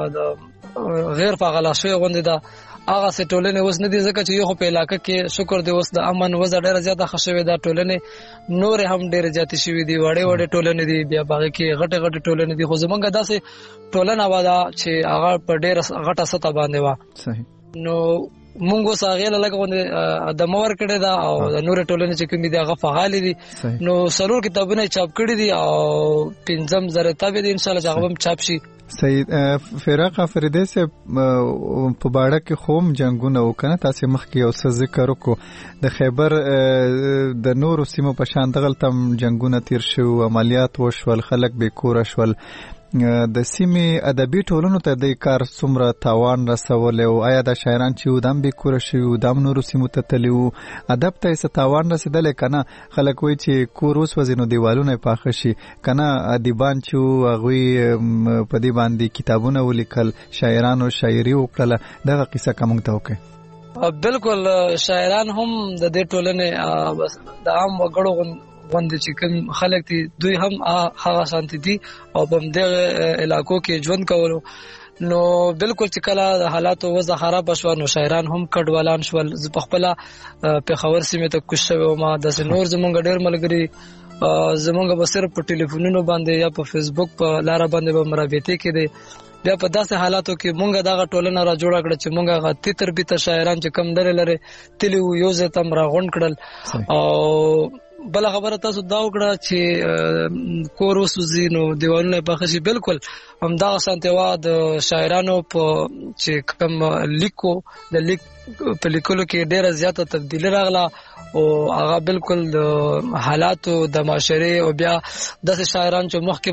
Speaker 23: لږ غیر فعاله شوې غوندې ده. هغه سه ټولنې اوس نه دي ځکه چې یو خو په علاقه کې شکر دی اوس د امن وضع ډېره زیاته ښه شوې ده، ټولنې نورې هم ډېرې زیاتې شوې دي، وړې وړې ټولنې دي، بیا باغې کې غټې غټې ټولنې دي، خو زمونږ داسې ټولنه وه ده چې هغه په ډېره غټه سطح باندې وه. نو مونږ اوس هغې له لږ غوندې دمه ورکړې ده او د نورې ټولنې چې کومې دي هغه فعالې دي. نو څلور کتابونه یې چاپ کړي دي او پنځم زر تابع دي انشاءالله چې هغه هم چاپ شي.
Speaker 22: سید فراق افریدی سے په باړه کې خوم جنگونه وکنه، تاسو مخکې یو څه ذکر وکړو د خیبر د نورو سیمو په شان دغلتم جنگونه تیر شو، عملیات وشول، خلک بې کوره شول. د سیمې ادبي ټولنو ته د کار څومره تاوان رسولی او آیا د شاعران چې ودام بې کوره شوي ودام نورو سیمو ته تللي وو ادب ته یې څه تاوان رسېدلی که نه؟ خلک وایي چې کور وسوځي نو دیوالونه یې پاخه شي که نه؟ ادیبان چې وو هغوی په دې باندې کتابونه ولیکل، شاعرانو شاعري وکړله، دغه قصه که موږ ته وکړئ.
Speaker 23: بالکل شاعران هم د دې ټولنې د عام وګړو غوندې چې کوم خلک دي دوی هم هغه شانتي دي او په همدغه علاقو کې ژوند کولو. نو بالکل چې کله د حالاتو وضع خراب شوه نو شاعران هم کډوالان شول. زه په خپله پېښور سیمې ته کوز شوی وم، داسې نور زمونږ ډېر ملګري زمونږ به صرف په ټلیفونونو باندې یا په فیسبوک په لاره باندې به مرابطې کېدې. بیا په داسې حالاتو کې مونږ دغه ټولنه را جوړه کړه چې مونږ هغه تیتر بیتر شاعران چې کم لرې لرې تللي وو یو ځای ته م راغونډ کړل. او بله خبره تاسو دا وکړه چې کور وسوځي نو دیوالونه یې پاخه شي. بالکل همدغه شانتې وه د شاعرانو په چې کوم لیکو د لیک په لیکلو کې ډېره زیاته تبدیلي راغله او هغه بالکل د حالاتو د معاشرې او بیا داسې شاعران چې مخکې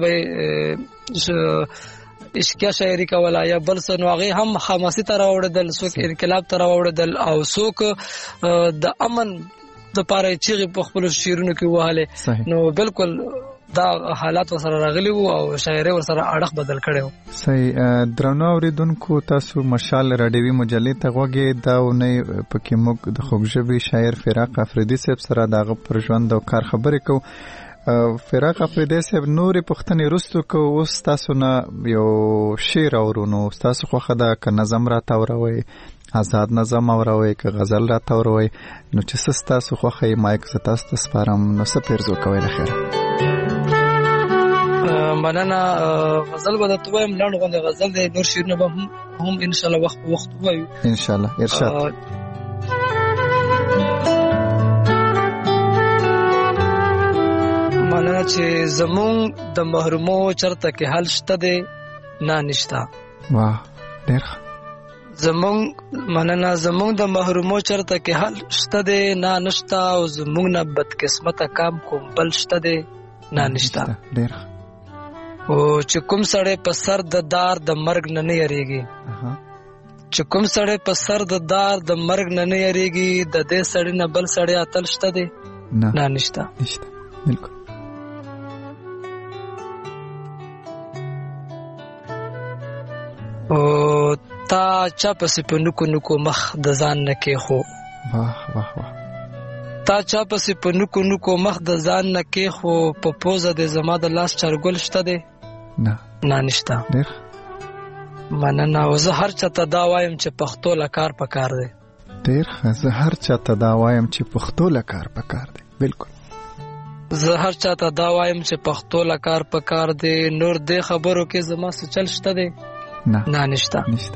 Speaker 23: به عشقیه شاعري کوله یا بل څه نو هغې هم حماسي ته راوړېدل، څوک انقلاب ته راوړېدل او څوک د امن د پاره چیغې په خپلو شعرونو کې ووهلې. نو بالکل دا حالات ورسره راغلي وو او شاعري ورسره اړخ بدل کړی وو.
Speaker 22: صحیح. درنو اورېدونکو تاسو مشال راډیوي مجلې ته غوږې دا اونۍ پکې موږ د خوږ ژبې شاعر فراق افریدي صاحب سره د هغه پر ژوند او کار خبرې کوو. فراق افریدی صاحب نورې پوښتنې رستو کو اوس تاسو نه یو شعر اورو تاسو خوښه ده که نظم راته اوروئ آزاد نظم اوروئ که غزل راته اوروئ نو چې څه ستاسو خوښه یې مایک زه تاسو ته سپارم نو څه پیرزو کوئ له خیره
Speaker 23: مننه غزل به درته وایم لنډ غوندې غزل دی نور شعرونه به هم انشاءالله وخت په وخت ووایو
Speaker 22: انشاءالله ارشاد
Speaker 23: مننه چې زمونږ د محرومو چرته کې حل شته دی نه نشته
Speaker 22: واه ډېر
Speaker 23: زمونږ مننه زمونږ د محرومو چرته کې حل شته دی نه نشته او زمونږ نه بدقسمته کام کوم بل شته دی نه نشته
Speaker 22: ډېر
Speaker 23: او چې کوم سړی په سر د دار د مرګ نه نه یریږي چې کوم سړی په سر د دار د مرګ نه نه یریږي د دې سړی نه بل سړی اتل شته دی نه نشته
Speaker 22: نشته بالکل
Speaker 23: او تا چا پسې په نوکو نوکو مخ د ځان نه کېښو
Speaker 22: واه واه واه
Speaker 23: تا چا پسې په نوکو نوکو مخ د ځان نه کېښو په پوزه د زما د لاس چرګل شته دی
Speaker 22: نه
Speaker 23: نه نشته
Speaker 22: ډېر
Speaker 23: مننه او زه هر چاته دا وایم چې پښتو له کار پکار دی
Speaker 22: ډېر ښه زه هر چاته دا وایم چې پښتو له کار پکار دی بالکل
Speaker 23: زه هر چاته دا وایم چې پښتو له کار پکار دی نور دې خبرو کې زما څه چل شته دی
Speaker 22: نه
Speaker 23: نه نشته
Speaker 22: نشته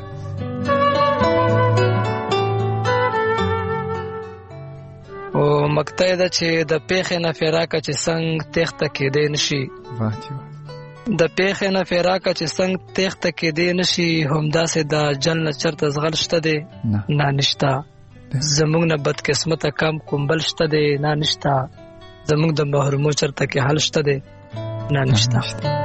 Speaker 23: او مقطع ده چې د پیښې نه فراقه چې څنګه تخته کېدې نشي
Speaker 22: واه چې
Speaker 23: د پیښې نه فراقه چې څنګه تخته کېدې نشي همداسې د جل نه چرته زغل شته دی نه نشته زمونږ نه بدقسمته کم کوم بل شته دی نه نشته زمونږ د محرومو چرته کې حل شته دی نه نشته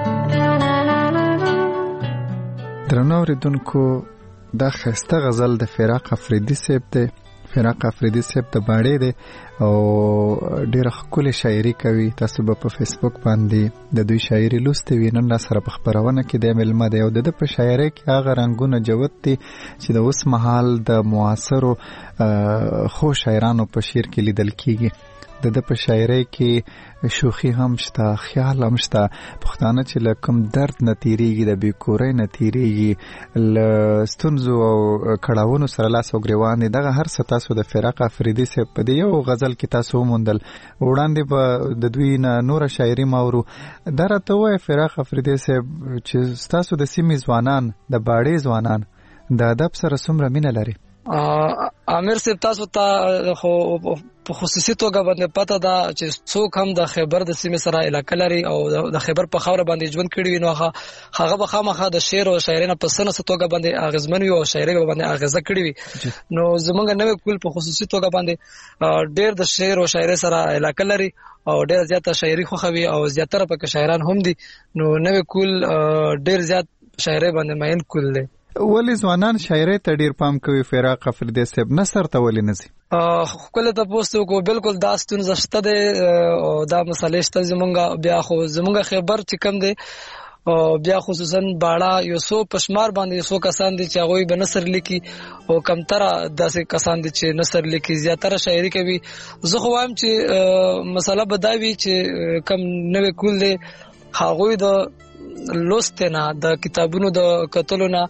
Speaker 22: درنو اوریدونکو دا ښایسته غزل د فراق افریدي صاحب دی فراق افریدي صاحب د باړې دی او ډېره ښکلې شاعري کوي تاسو به په فیسبوک باندې د دوی شاعري لوستې وي نن راسره په خپرونه کې دی مېلمه دی او د ده په شاعرۍ کې هغه رنګونه جوت دي چې د اوس مهال د معاصرو خو شاعرانو په شعر کې لیدل کېږي د ده په شاعرۍ کې شوخي هم شته خیال هم شته پښتانه چې له کوم درد نه تېرېږي د بېکورۍ نه تېرېږي له ستونزو او کړاوونو سره لاس او ګرېوان دي دغه هر څه تاسو د فراق افریدي صاحب په دې یو غزل کې تاسو وموندل وړاندې به د دوی نه نوره شاعري ما اورو دا راته ووایه فراق افریدي صاحب چې ستاسو د سیمې ځوانان د باړې ځوانان د ادب سره څومره مینه لري
Speaker 23: امیر صاحب تاسو ته خو په خصوصي توګه باندې پته ده چې څوک هم د خیبر د سیمې سره علاقه لري او د خیبر په خاوره باندې ژوند کړی وي نو هغه به خامخا د شعر او شاعرۍ نه په سنه توګه باندې اغیزمن وي او شاعرۍ باندې اغیزه کړی وي نو زمونږ نوې کول په خصوصي توګه باندې ډېر د شعر او شاعرۍ سره علاقه لري او ډېر زیاته شاعري خوښوي او زیاتره پکې شاعران هم دي نو نوې کول ډېر زیات شاعرۍ باندې ماین کول دی
Speaker 22: ولې ځوانان شاعرۍ ته ډېر پام کوي فراق افریدي صاحب نثر ته ولې نه ځي
Speaker 23: ښکلی تپوس وکړو بالکل دا ستونزه شته دی او دا مسلې شته زمونږ بیا خو زمونږ خیبر چې کم دی بیا خصوصا باړه یو څو پشمار باندې یو څو کسان دي چې هغوی به نثر لیکي او کمتره داسې کسان دي چې نثر لیکي زیاتره شاعري کوي زه خو وایم چې مسله به دا وي چې کم نوې کول دی هغوی د لوست نه د کتابونو د کتلو نه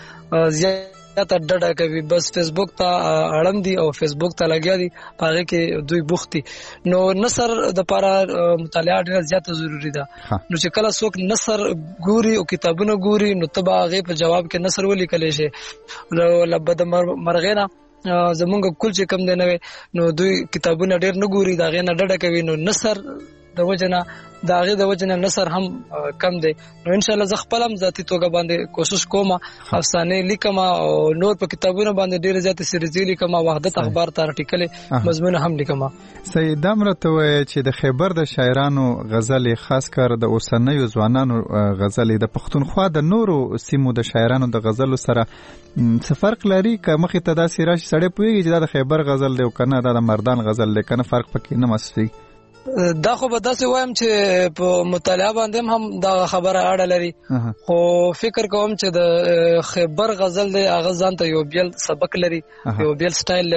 Speaker 23: زیاته ډډه کوي بس فیسبوک ته اړم دي او فیسبوک ته لګیا دي هغه کې دوی بوختي نو نثر د لپاره مطالعه ډیره زیاته ضروری ده نو چې کله څوک نثر ګوري او کتابونه ګوري نو تبا هغه په جواب کې نثر ولیکلی شي لبد مرغینا زمونږ کول چې کم دی نه نو دوی کتابونه ډیر نه ګوري دا غي نه ډډه کوي نو نثر د وجنه دا غي د وجنه نثر هم کم دی نو ان شاء الله ز خپلم ذاتی توګه باندې کوشش کوم افسانه لیکم او نور په کتابونو باندې ډیر زیات سریزي لیکم وحدت اخبار ته ارټیکل مضمون هم لیکم
Speaker 22: سید امرته وای چې د خیبر د شاعرانو غزل خاص کر د اوسنیو ځوانانو غزل د پښتونخوا د نورو سیمو د شاعرانو د غزل سره څه فرق لري که مخې ته داسې راشي سړی پوهیږي چې دا د خیبر غزل دی او کنه دا د مردان غزل دی کنه فرق پکې نه محسوسي
Speaker 23: دا خو به داسې وایم چې په مطالعه باندې هم دا خبره اړه لري خو فکر کوم چې د خیبر غزل دی هغه ځان ته یو بیل سبق لري یو بیل سټایل لري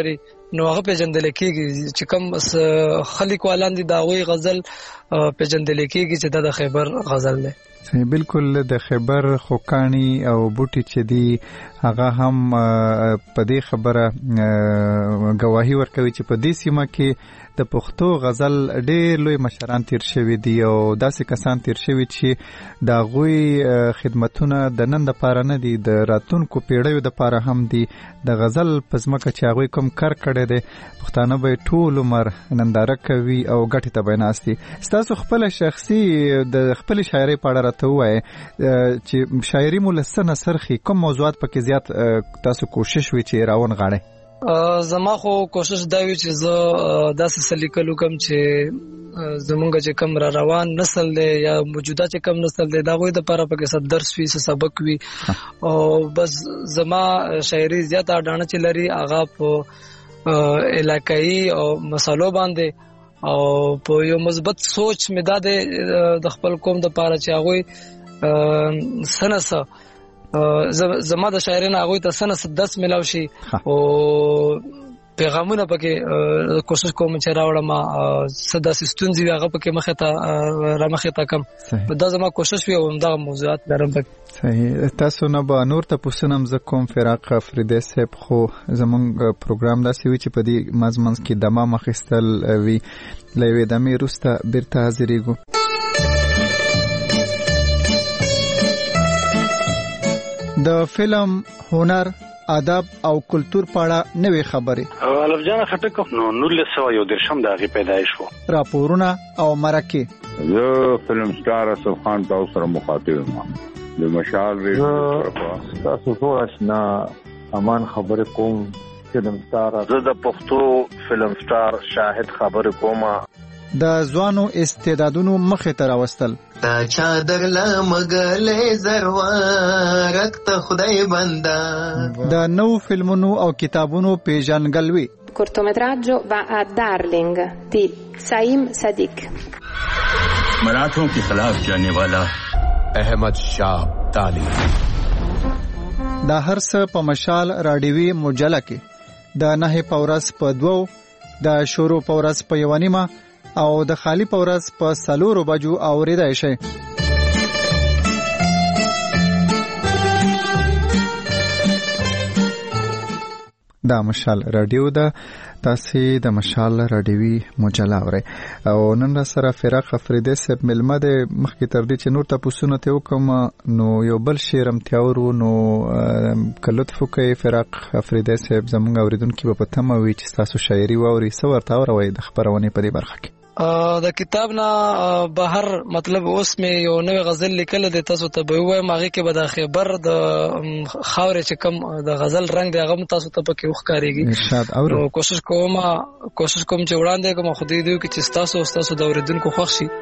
Speaker 23: نو هغه پیژندل کېږي چې کوم خلک والان دي دا وی غزل پیژندل کېږي چې دا د خیبر غزل دی.
Speaker 22: صحیح بالکل د خیبر خوکانی او بوټي چې دی هغه هم په دې خبره گواهی ورکوي چې په دې سیمه کې د پښتو غزل ډېر لوی مشران تیر شوي دي او داسې کسان تیر شوي چې د هغوی خدمتونه د نن دپاره نه دي د راتلونکو پیړیو دپاره هم دي. د غزل په ځمکه چې هغوی کوم کار کړی دی پښتانه به یې ټول عمر ننداره کوي او ګټې ته به یې ناست دي. ستاسو خپله شخصي د خپلې شاعرۍ په اړه راته ووایئ چې شاعري مو له څه نه سرخي، کوم موضوعات پکې زیات تاسو کوشش وي چې راونغاړئ؟
Speaker 23: زما خو کوشش دا وی چې زه داسې څه لیکل وکړم چې زمونږ چې کم را روان نسل دی یا موجوده چې کم نسل دی د هغوی دپاره پکې څه درس وي، څه سبق وي. او بس زما شاعري زیاته اډانه چې لري هغه په علاقایي او مسالو باندې او په یو مثبت سوچ مې دا دی د خپل قوم دپاره چې هغوی څه نه څه زما د شاعرانو هغوی ته څه نه څه درس میلاو شي او پیغامونه پکې کوشش کوم چې راوړم څه داسې ستونزې وي هغه پکې مخې ته رامخې ته کم. دا زما کوشش وي او همدغه موضوعات لرم پکې.
Speaker 22: صحیح. تاسو نه به نور تپوسونه هم زه کوم فراق افریدی صاحب خو زمونږ پروګرام داسې وي چې په دې منځ منځ کې دمام اخیستل وي. له یوې دمې وروسته بیرته حاضرېږو. د فلم، هنر، ادب او کلتور په اړه نوې خبرې.
Speaker 4: الف جان خټک نو نولس سوه یو دېرشم د هغې پیدایش و.
Speaker 22: راپورونه او مرکې.
Speaker 5: زه فلم سټار اسف خان تاسو سره مخاطب یم د مشال ریډیو تاسو ټول آشنا امان خبرې کوم. فلم سټار
Speaker 6: زه د پښتو فلم سټار شاهد خبرې کوم.
Speaker 22: د ځوانو استعدادونو مخې ته راوستل.
Speaker 24: تا چادر لمګلې زروارک ته خدای بندا.
Speaker 22: د نو فلمونو او کتابونو پیژنګلوي.
Speaker 25: cortometraggio va a Darling di Saim Sadiq.
Speaker 26: मराठों के खिलाफ जाने वाला
Speaker 9: अहमद शाह अब्दाली.
Speaker 22: دا هر څه په مشال راډیوي مجله کې د نهه پورس په دوو، د شروع پورس په یو نیمه او د خالی پورس په سلورو بجو اوریدای شي. دا مشال رادیو ده، تاسې د مشال رادیوي مجله اورئ. او نن را سره فراق افریدی صاحب ملمه دی. مخکې تر دې چې نور تپوسونه ته وکړم نو یو بل شعر هم تیاورو نو که لطف وکړئ فراق افریدی صاحب زموږ اورېدونکي به په تمه وي چې ستاسو شاعري واوري. څه ورته اوروئ د خپرونې په دې برخه کې؟
Speaker 23: د کتاب نه بهر مطلب اوس مې یو نوې غزل لیکل دی، تاسو ته به ووایم هغې کې به د خیبر د خاورې چې کوم د غزل رنګ دی هغه هم تاسو ته پکې وښکارېږي. نو کوشش کوم کوشش کوم چې وړاندې کوم خو دې دی چې ستاسو او ستاسو د اورېدونکو خوښ شي.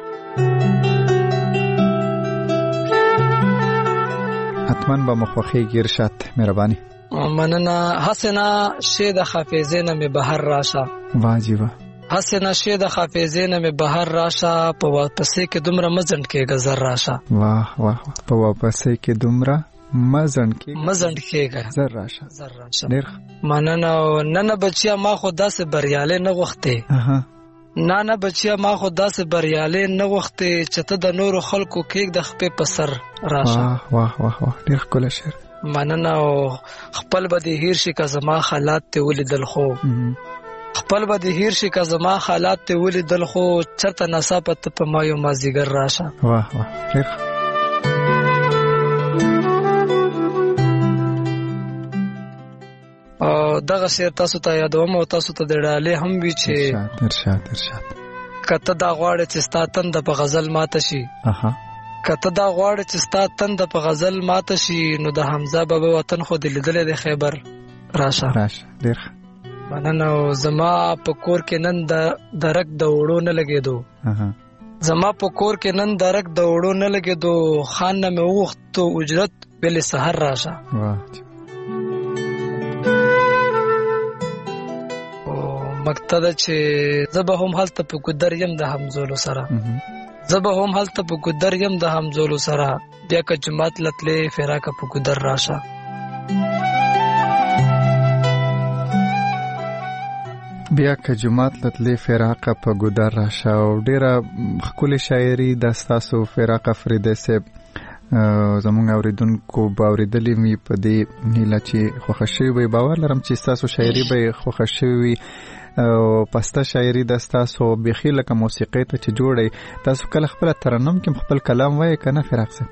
Speaker 22: حتما به مو خوښېږي. ارشاد مهرباني.
Speaker 23: مننه. حسنه شی د حافظې نه مې بهر راشه.
Speaker 22: واجبه.
Speaker 23: حسنه شی د حافظې نه مې بهر راشه، په واپسې کې دومره مزنډ کېږه زر راشه.
Speaker 22: واه واه. په واپسې کې دومره مزنډ کېږه
Speaker 23: مزنډ کېږه
Speaker 22: زر راشه.
Speaker 23: زر راشه.
Speaker 22: ډېر
Speaker 23: مننه. ننه بچیا ما خو داسې بریالی نه غوښتې. نه نه بچیا ما خو داسې بریالی نه غوښتې چې ته د نورو خلکو کېږده خپې په سر راشه.
Speaker 22: واه واه واه واه. ډېر ښکلی شعر.
Speaker 23: مننه. او خپل به دې هیر شي که زما حالات ته ولیدل خو خپل به دې هیر شي که زما حالات ته ولیدل خو چرته ناڅاپه ته په ما یو مازدیګر راشه.
Speaker 22: واه واه. ډېر
Speaker 23: او دغه شعر تاسو ته یادوم او تاسو ته د ډالۍ هم وي چې
Speaker 22: ارشاد ارشاد ارشاد.
Speaker 23: که ته دا غواړې چې ستا تنده په غزل ماته شي که ته دا غواړې چې ستا تنده په غزل ماته شي نو د حمزه بابا وطن خو دې لیدلی دی خیبر راشه.
Speaker 22: راشه. ډېر
Speaker 23: مننه. او زما په کور کې نن د درک د وړو نه لګېدو زما په کور کې نن درک د وړو نه لګېدو خان نه مې وغوښتو اجرت ویلې سحر راشه. مقطع ده چې زه به هم هلته په ګودر یم د همزولو سره زه به هم هلته په ګودر یم د همزولو سره بیا که جماعت لتلې فراقه په ګودر راشه.
Speaker 22: بیا که جمعات لتلی فراقه په ګودر راشه او ډیره ښکلې شاعري د ستاسو فراقه فریده صاحب زمونږ اوریدونکو به اورېدلې وي په دې هیله چې خوښه شوې وي. باور لرم چې ستاسو شاعري به خوښه شوې وي او پسته شاعري د ستاسو بیخي لکه موسیقۍ ته چې جوړئ. تاسو کله خپله ترنم کې خپل کلام وایئ که نه فراق صاحب؟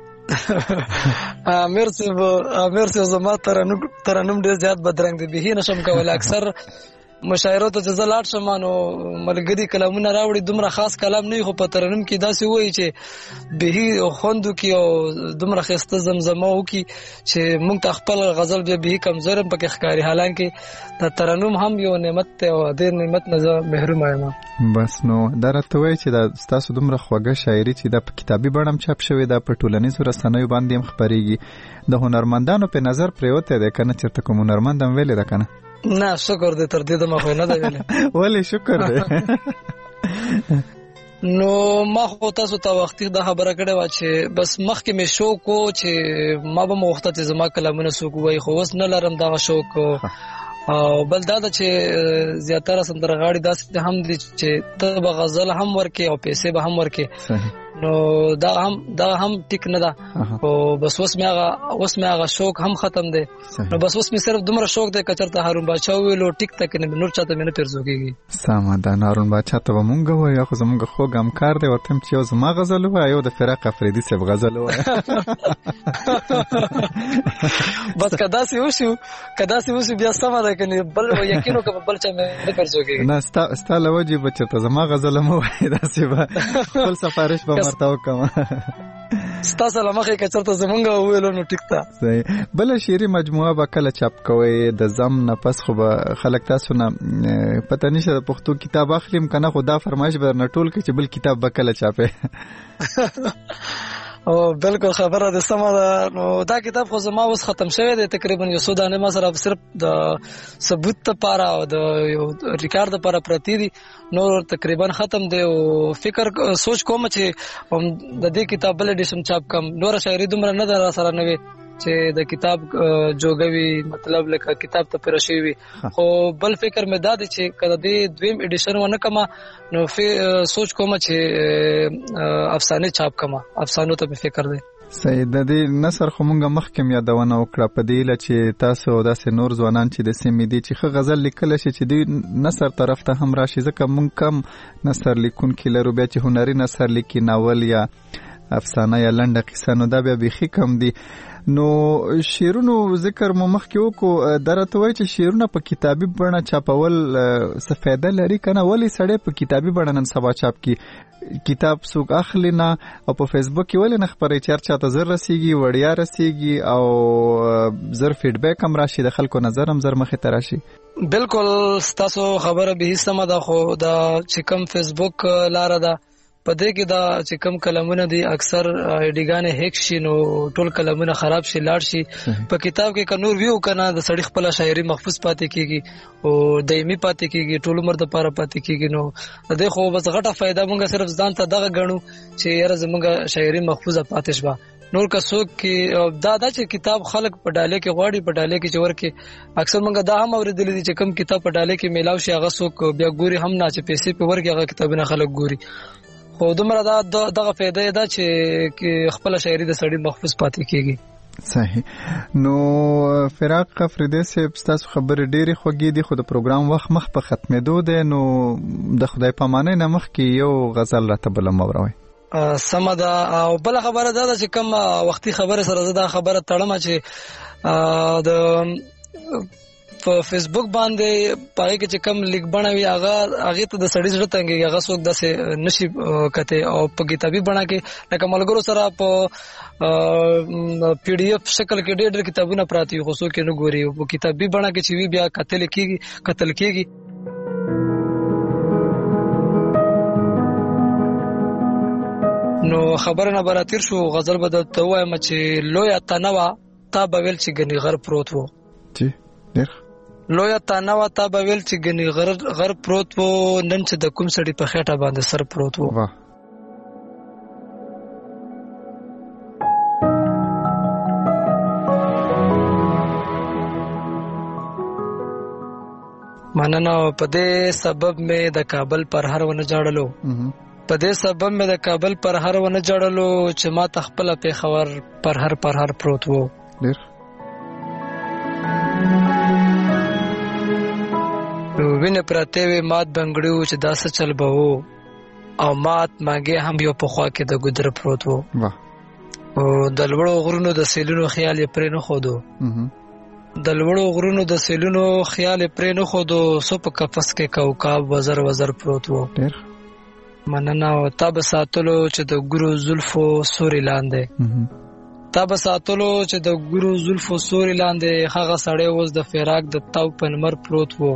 Speaker 23: امیر صاحب امیر صاحب زما ترنم ډېر زیات بدرنګ دی، بیخي نشم کولی. اکثر مشاعرو ته چې زه لاړ شم نو ملګري کلامونه راوړي، دومره خاص کلام نه وي خو په ترنم کې داسې وایي چې بیخي خوند وکړي او دومره ښایسته زمزمه وکړي چې موږ ته خپل غزل بیا بیخي کمزور هم پکې ښکاري. حالانکې د ترنم هم یو نعمت دی او دې نعمت نه زه محروم یم.
Speaker 22: بس نو دا راته وایي چې دا ستاسو دومره خوږه شاعري چې دا په کتابي بڼه هم چاپ شوې ده، په ټولنیزو رسنیو باندې هم خپرېږي، د هنرمندانو په نظر پرېوتی دی که نه؟ چېرته کوم هنرمند هم ویلې ده که نه؟
Speaker 23: نه شکر دی، تر دې دمه خو نه ده ویلې.
Speaker 22: ولې شکر دی؟
Speaker 23: نو ما خو تاسو ته وختي دا خبره کړې وه چې بس مخکې مې شوق و چې ما به مې غوښته چې زما کلامونه څوک ووایي، خو اوس نه لرم دغه شوق. او بل دا ده چې زیاتره سندرغاړي داسې هم دي چې ته به غزل هم ورکې او پیسې به هم ورکې، نو دا هم دا هم ټیک نه ده. او بس اوس مې هغه اوس مې هغه شوق هم ختم دی. نو بس اوس مې صرف دومره شوق دی که چېرته هارون باچا وویلو ټیک ته، که نور چاته مې نه پیرزو کېږي.
Speaker 22: سمه ده، هارون باچا ته به مونږ ووایو، خو زمونږ خوږ همکار دی، ورته چې یو زما غزل ووایه یو د فراق افریدي صاحب غزل ووایه.
Speaker 23: بس که داسې وشو که داسې وشو بیا سمه ده، که بل یقین وکړه بل چا مې نه پیرزو کېږي.
Speaker 22: نه ستا له وجې به چېرته زما غزل هم ووایې، داسې به خپل سفارش به ورته وکړم.
Speaker 23: ستاسو له مخې که چېرته زمونږ وویلو نو ټیک ده.
Speaker 22: صحیح. بله شعري مجموعه به کله چاپ کوئ؟ د زم نه پس خو به خلک تاسو نه پته نشته د پښتو کتاب اخلیم که نه، خو دا فرمایش به درنه ټول کړي چې بل کتاب به کله چاپې؟
Speaker 23: او بالکل خبره ده سمه ده. نو دا کتاب خو زما اوس ختم شوی دی، تقریبا یو څو دانې ما سره صرف د ثبوت لپاره او د یو ریکارډ لپاره پرتی دي، نور تقریبا ختم دی. او فکر سوچ کوم چې د دې کتاب بل ایډیشن چاپ کم. نور شاعري دومره نه ده را سره نه وي چې د کتاب جوګوي، مطلب لکه کتاب ته پیره شوی وي. خو بل فکر مې دا دی چې کله دې دویم ایډیشن ونه کما نو سوچ کوم چې افسانه چاپ کما، افسانو ته فکر دی.
Speaker 22: صحیح. د دې نثر خو مونږ مخکې یادونه وکړه په دې هیله چې تاسو داسې نور ځوانان چې د سیمې دي چې ښه غزل لیکلی شي چې دوی نثر طرف ته هم راشي، ځکه مونږ کم نثر لیکونکي لرو، بیا چې هنري نثر لیکي، ناول یا افسانه یا لنډه قصه، نو دا بیا بیخي کم دي. نو شعرونو ذکر مو مخکې وکړو، دا راته وایي چې شعرونه په کتابي بڼه چاپول څه فایده لري که نه؟ ولې سړی په کتابي بڼه نن سبا چاپ کړي؟ کتاب څوک اخلي نه او په فیسبوک کې ولې نه خپروي چې هر چاته زر رسیږي، وړیا رسیږي او زر فیډبیک هم راشي، د خلکو نظر هم زر مخې ته راشي؟
Speaker 23: بالکل ستاسو خبره به سمه ده، خو دا چې کوم فیسبوک لاره ده په دې کې دا چې کوم کلمونه دي اکثر ایډیګانې هیک شي، نو ټول کلمونه خراب شي، لاړ شي. په کتاب کې که نور ویو کنه د سړی خپل شاعري محفوظ پاتې کیږي او دایمي پاتې کیږي، ټول عمر د پاره پاتې کیږي. نو د دې خو بس غټه فائدہ مونږ صرف ځان ته دغه غنو چې یاره زمونږ شاعري محفوظه پاتې شوه. نور که څوک کې دا دا چې کتاب خلک په ډاله کې غواړي، په ډاله کې چې ورکه اکثر مونږ دا هم اوریدل دي چې کم کتاب په ډاله کې میلاو شي هغه څوک بیا ګوري هم نه، چې پیسې په ورکه هغه کتابونه خلک ګوري. خو دومره دا دغه فائدہ ده چې خپل شاعري د سړی محفوظ پاتې کیږي.
Speaker 22: صحیح. نو فراق افریدي صاحب ستاسو خبرې ډېرې خوږې دي، خو د پروګرام وخت مخ په ختمېدو دی، نو د خدای پامانۍ نه مخکې یو غزل راته بله موروئ.
Speaker 23: سمه ده. او بله خبره دا ده چې کوم وختي خبره سره زه دا خبره تړم چې د په فیسبوک باندې پای کې چې کم لیک بڼوي هغه هغه ته د سړی زړه تنګي، هغه څوک داسې نشي کته. او په کتابي بڼه کې لکه ملګرو سره په پی ډی اف شکل کې ډېر ډېر کتابونه پراتی خو څوک نه ګوري، په کتابي بڼه کې چې وی بیا قتل کیږي قتل کیږي. نو خبره نه براتیر شو، غزل بدل ته وایم چې لوی تنوا تا بویل چې ګنی غر پروت وو.
Speaker 22: جی ډېر
Speaker 23: لوی تنوا تا بویل چې ګنی غر غر پروت وو، نن چې د کوم سړی په خېټه باندې سر پروت وو.
Speaker 22: واه
Speaker 23: مننه. په دې سبب مې د کابل پر هر ونه جوړلو په دې سبب مې د کابل پر هر ونه جوړلو چې ما تخپل پیښور پر هر پر هر پروت وو.
Speaker 22: ډیر
Speaker 23: وینه پراته وی مات بنگړیو چې داسه چل به وو او مات ماګه هم یو په خوا کې د ګدر پروت وو.
Speaker 22: واه
Speaker 23: او د لوړو غرونو د سیلونو خیال یې پرې نه خودو د لوړو غرونو د سیلونو خیال یې پرې نه خودو سو په قفس کې کوكب وزر وزر پروت وو.
Speaker 22: ډیر
Speaker 23: مننه. او تاب ساتلو چې د ګورو زلفو سوري لاندې تاب ساتلو چې د ګورو زلفو سوري لاندې هغه سړی اوس د فراق د تاو پنمر پروت وو.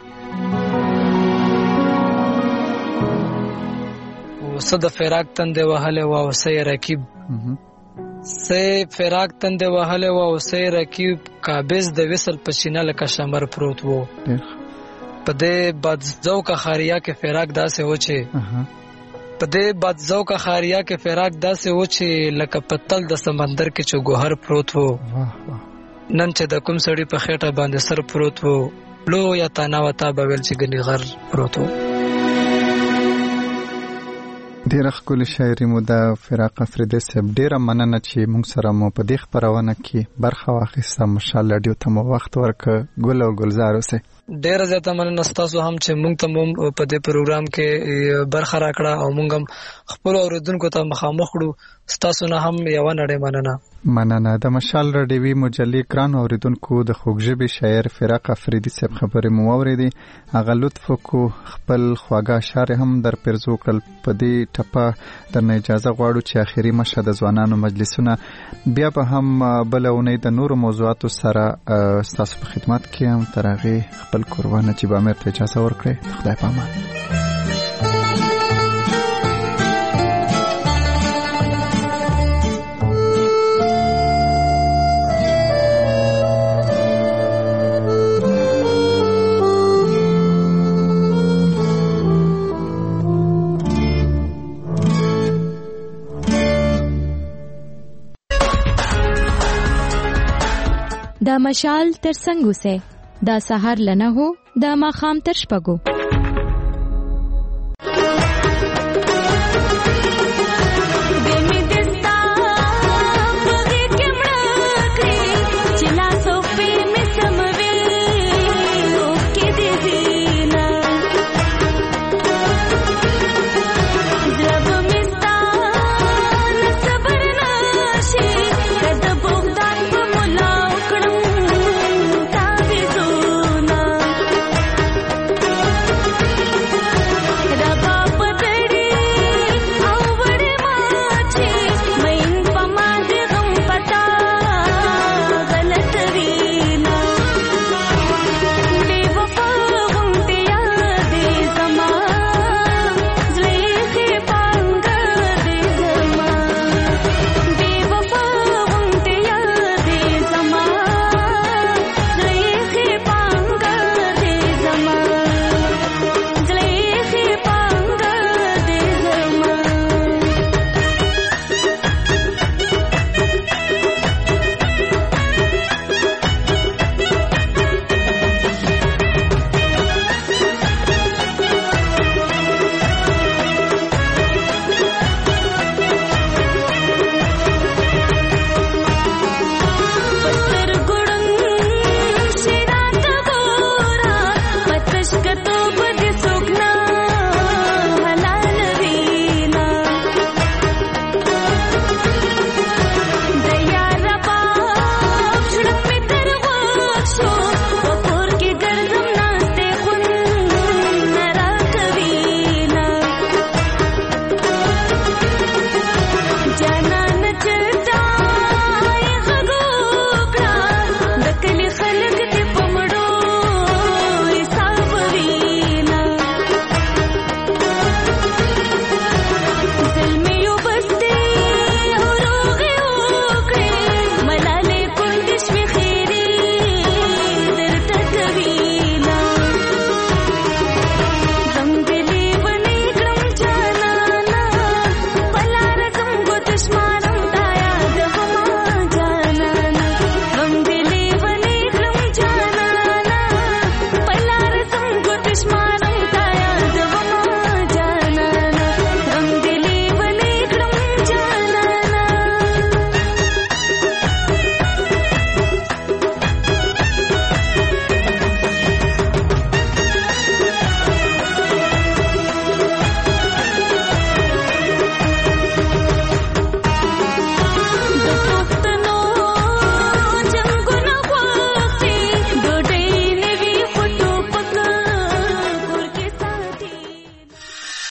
Speaker 23: او صد فراق تند وهله او سي رکیب سي فراق تند وهله او سي رکیب قابض د وصل پسینه لکه شمر پروت وو. په دې بد ذوق خاریا کې فراق داسې و چې په دې بد ذوق خاریا کې فراق داسې و چې لکه پتل د سمندر کې چې ګوهر پروت وو. نن چې د کوم سړی په خېټه باندې سر پروت وو لو یا تانا وتا بویل چې ګنی غر پروت وو.
Speaker 22: ډیره ښکلې شاعري مو د فراق افریدي صاحب. ډیره مننه چې موږ سره مو په دې خپرونه کې برخه واخیسته. مشال رادیو ته مو وخت ورکړ. ګل او گلزار اوسئ.
Speaker 23: ډیره زیاته مننه ستاسو هم چې موږ ته مو په دې پروګرام کې برخه راکړه او موږ هم خپل اوریدونکو ته مخامخ کړو. ستاسو نه هم یو نړۍ مننه.
Speaker 22: مننه. د مشال رادیوي مجلې ګران اوریدونکو د خوږژبې شاعر فراق افریدي صاحب خبرې مو واورېدې. هغه لطف وکړو خپل خواږه اشعار هم در پرزو کړل. په دې ټپه درنه اجازه غواړو چې آخري مشه د ځوانانو مجلسونه بیا به هم بله اونۍ د نورو موضوعاتو سره ستاسو په خدمت کې هم تر هغې خپل کوربه نجیب امیر ته اجازه ورکړئ. خدای په امان.
Speaker 2: د مشال تر څنګ اوسه د سحر لنه هو د ماخام تر شپږو.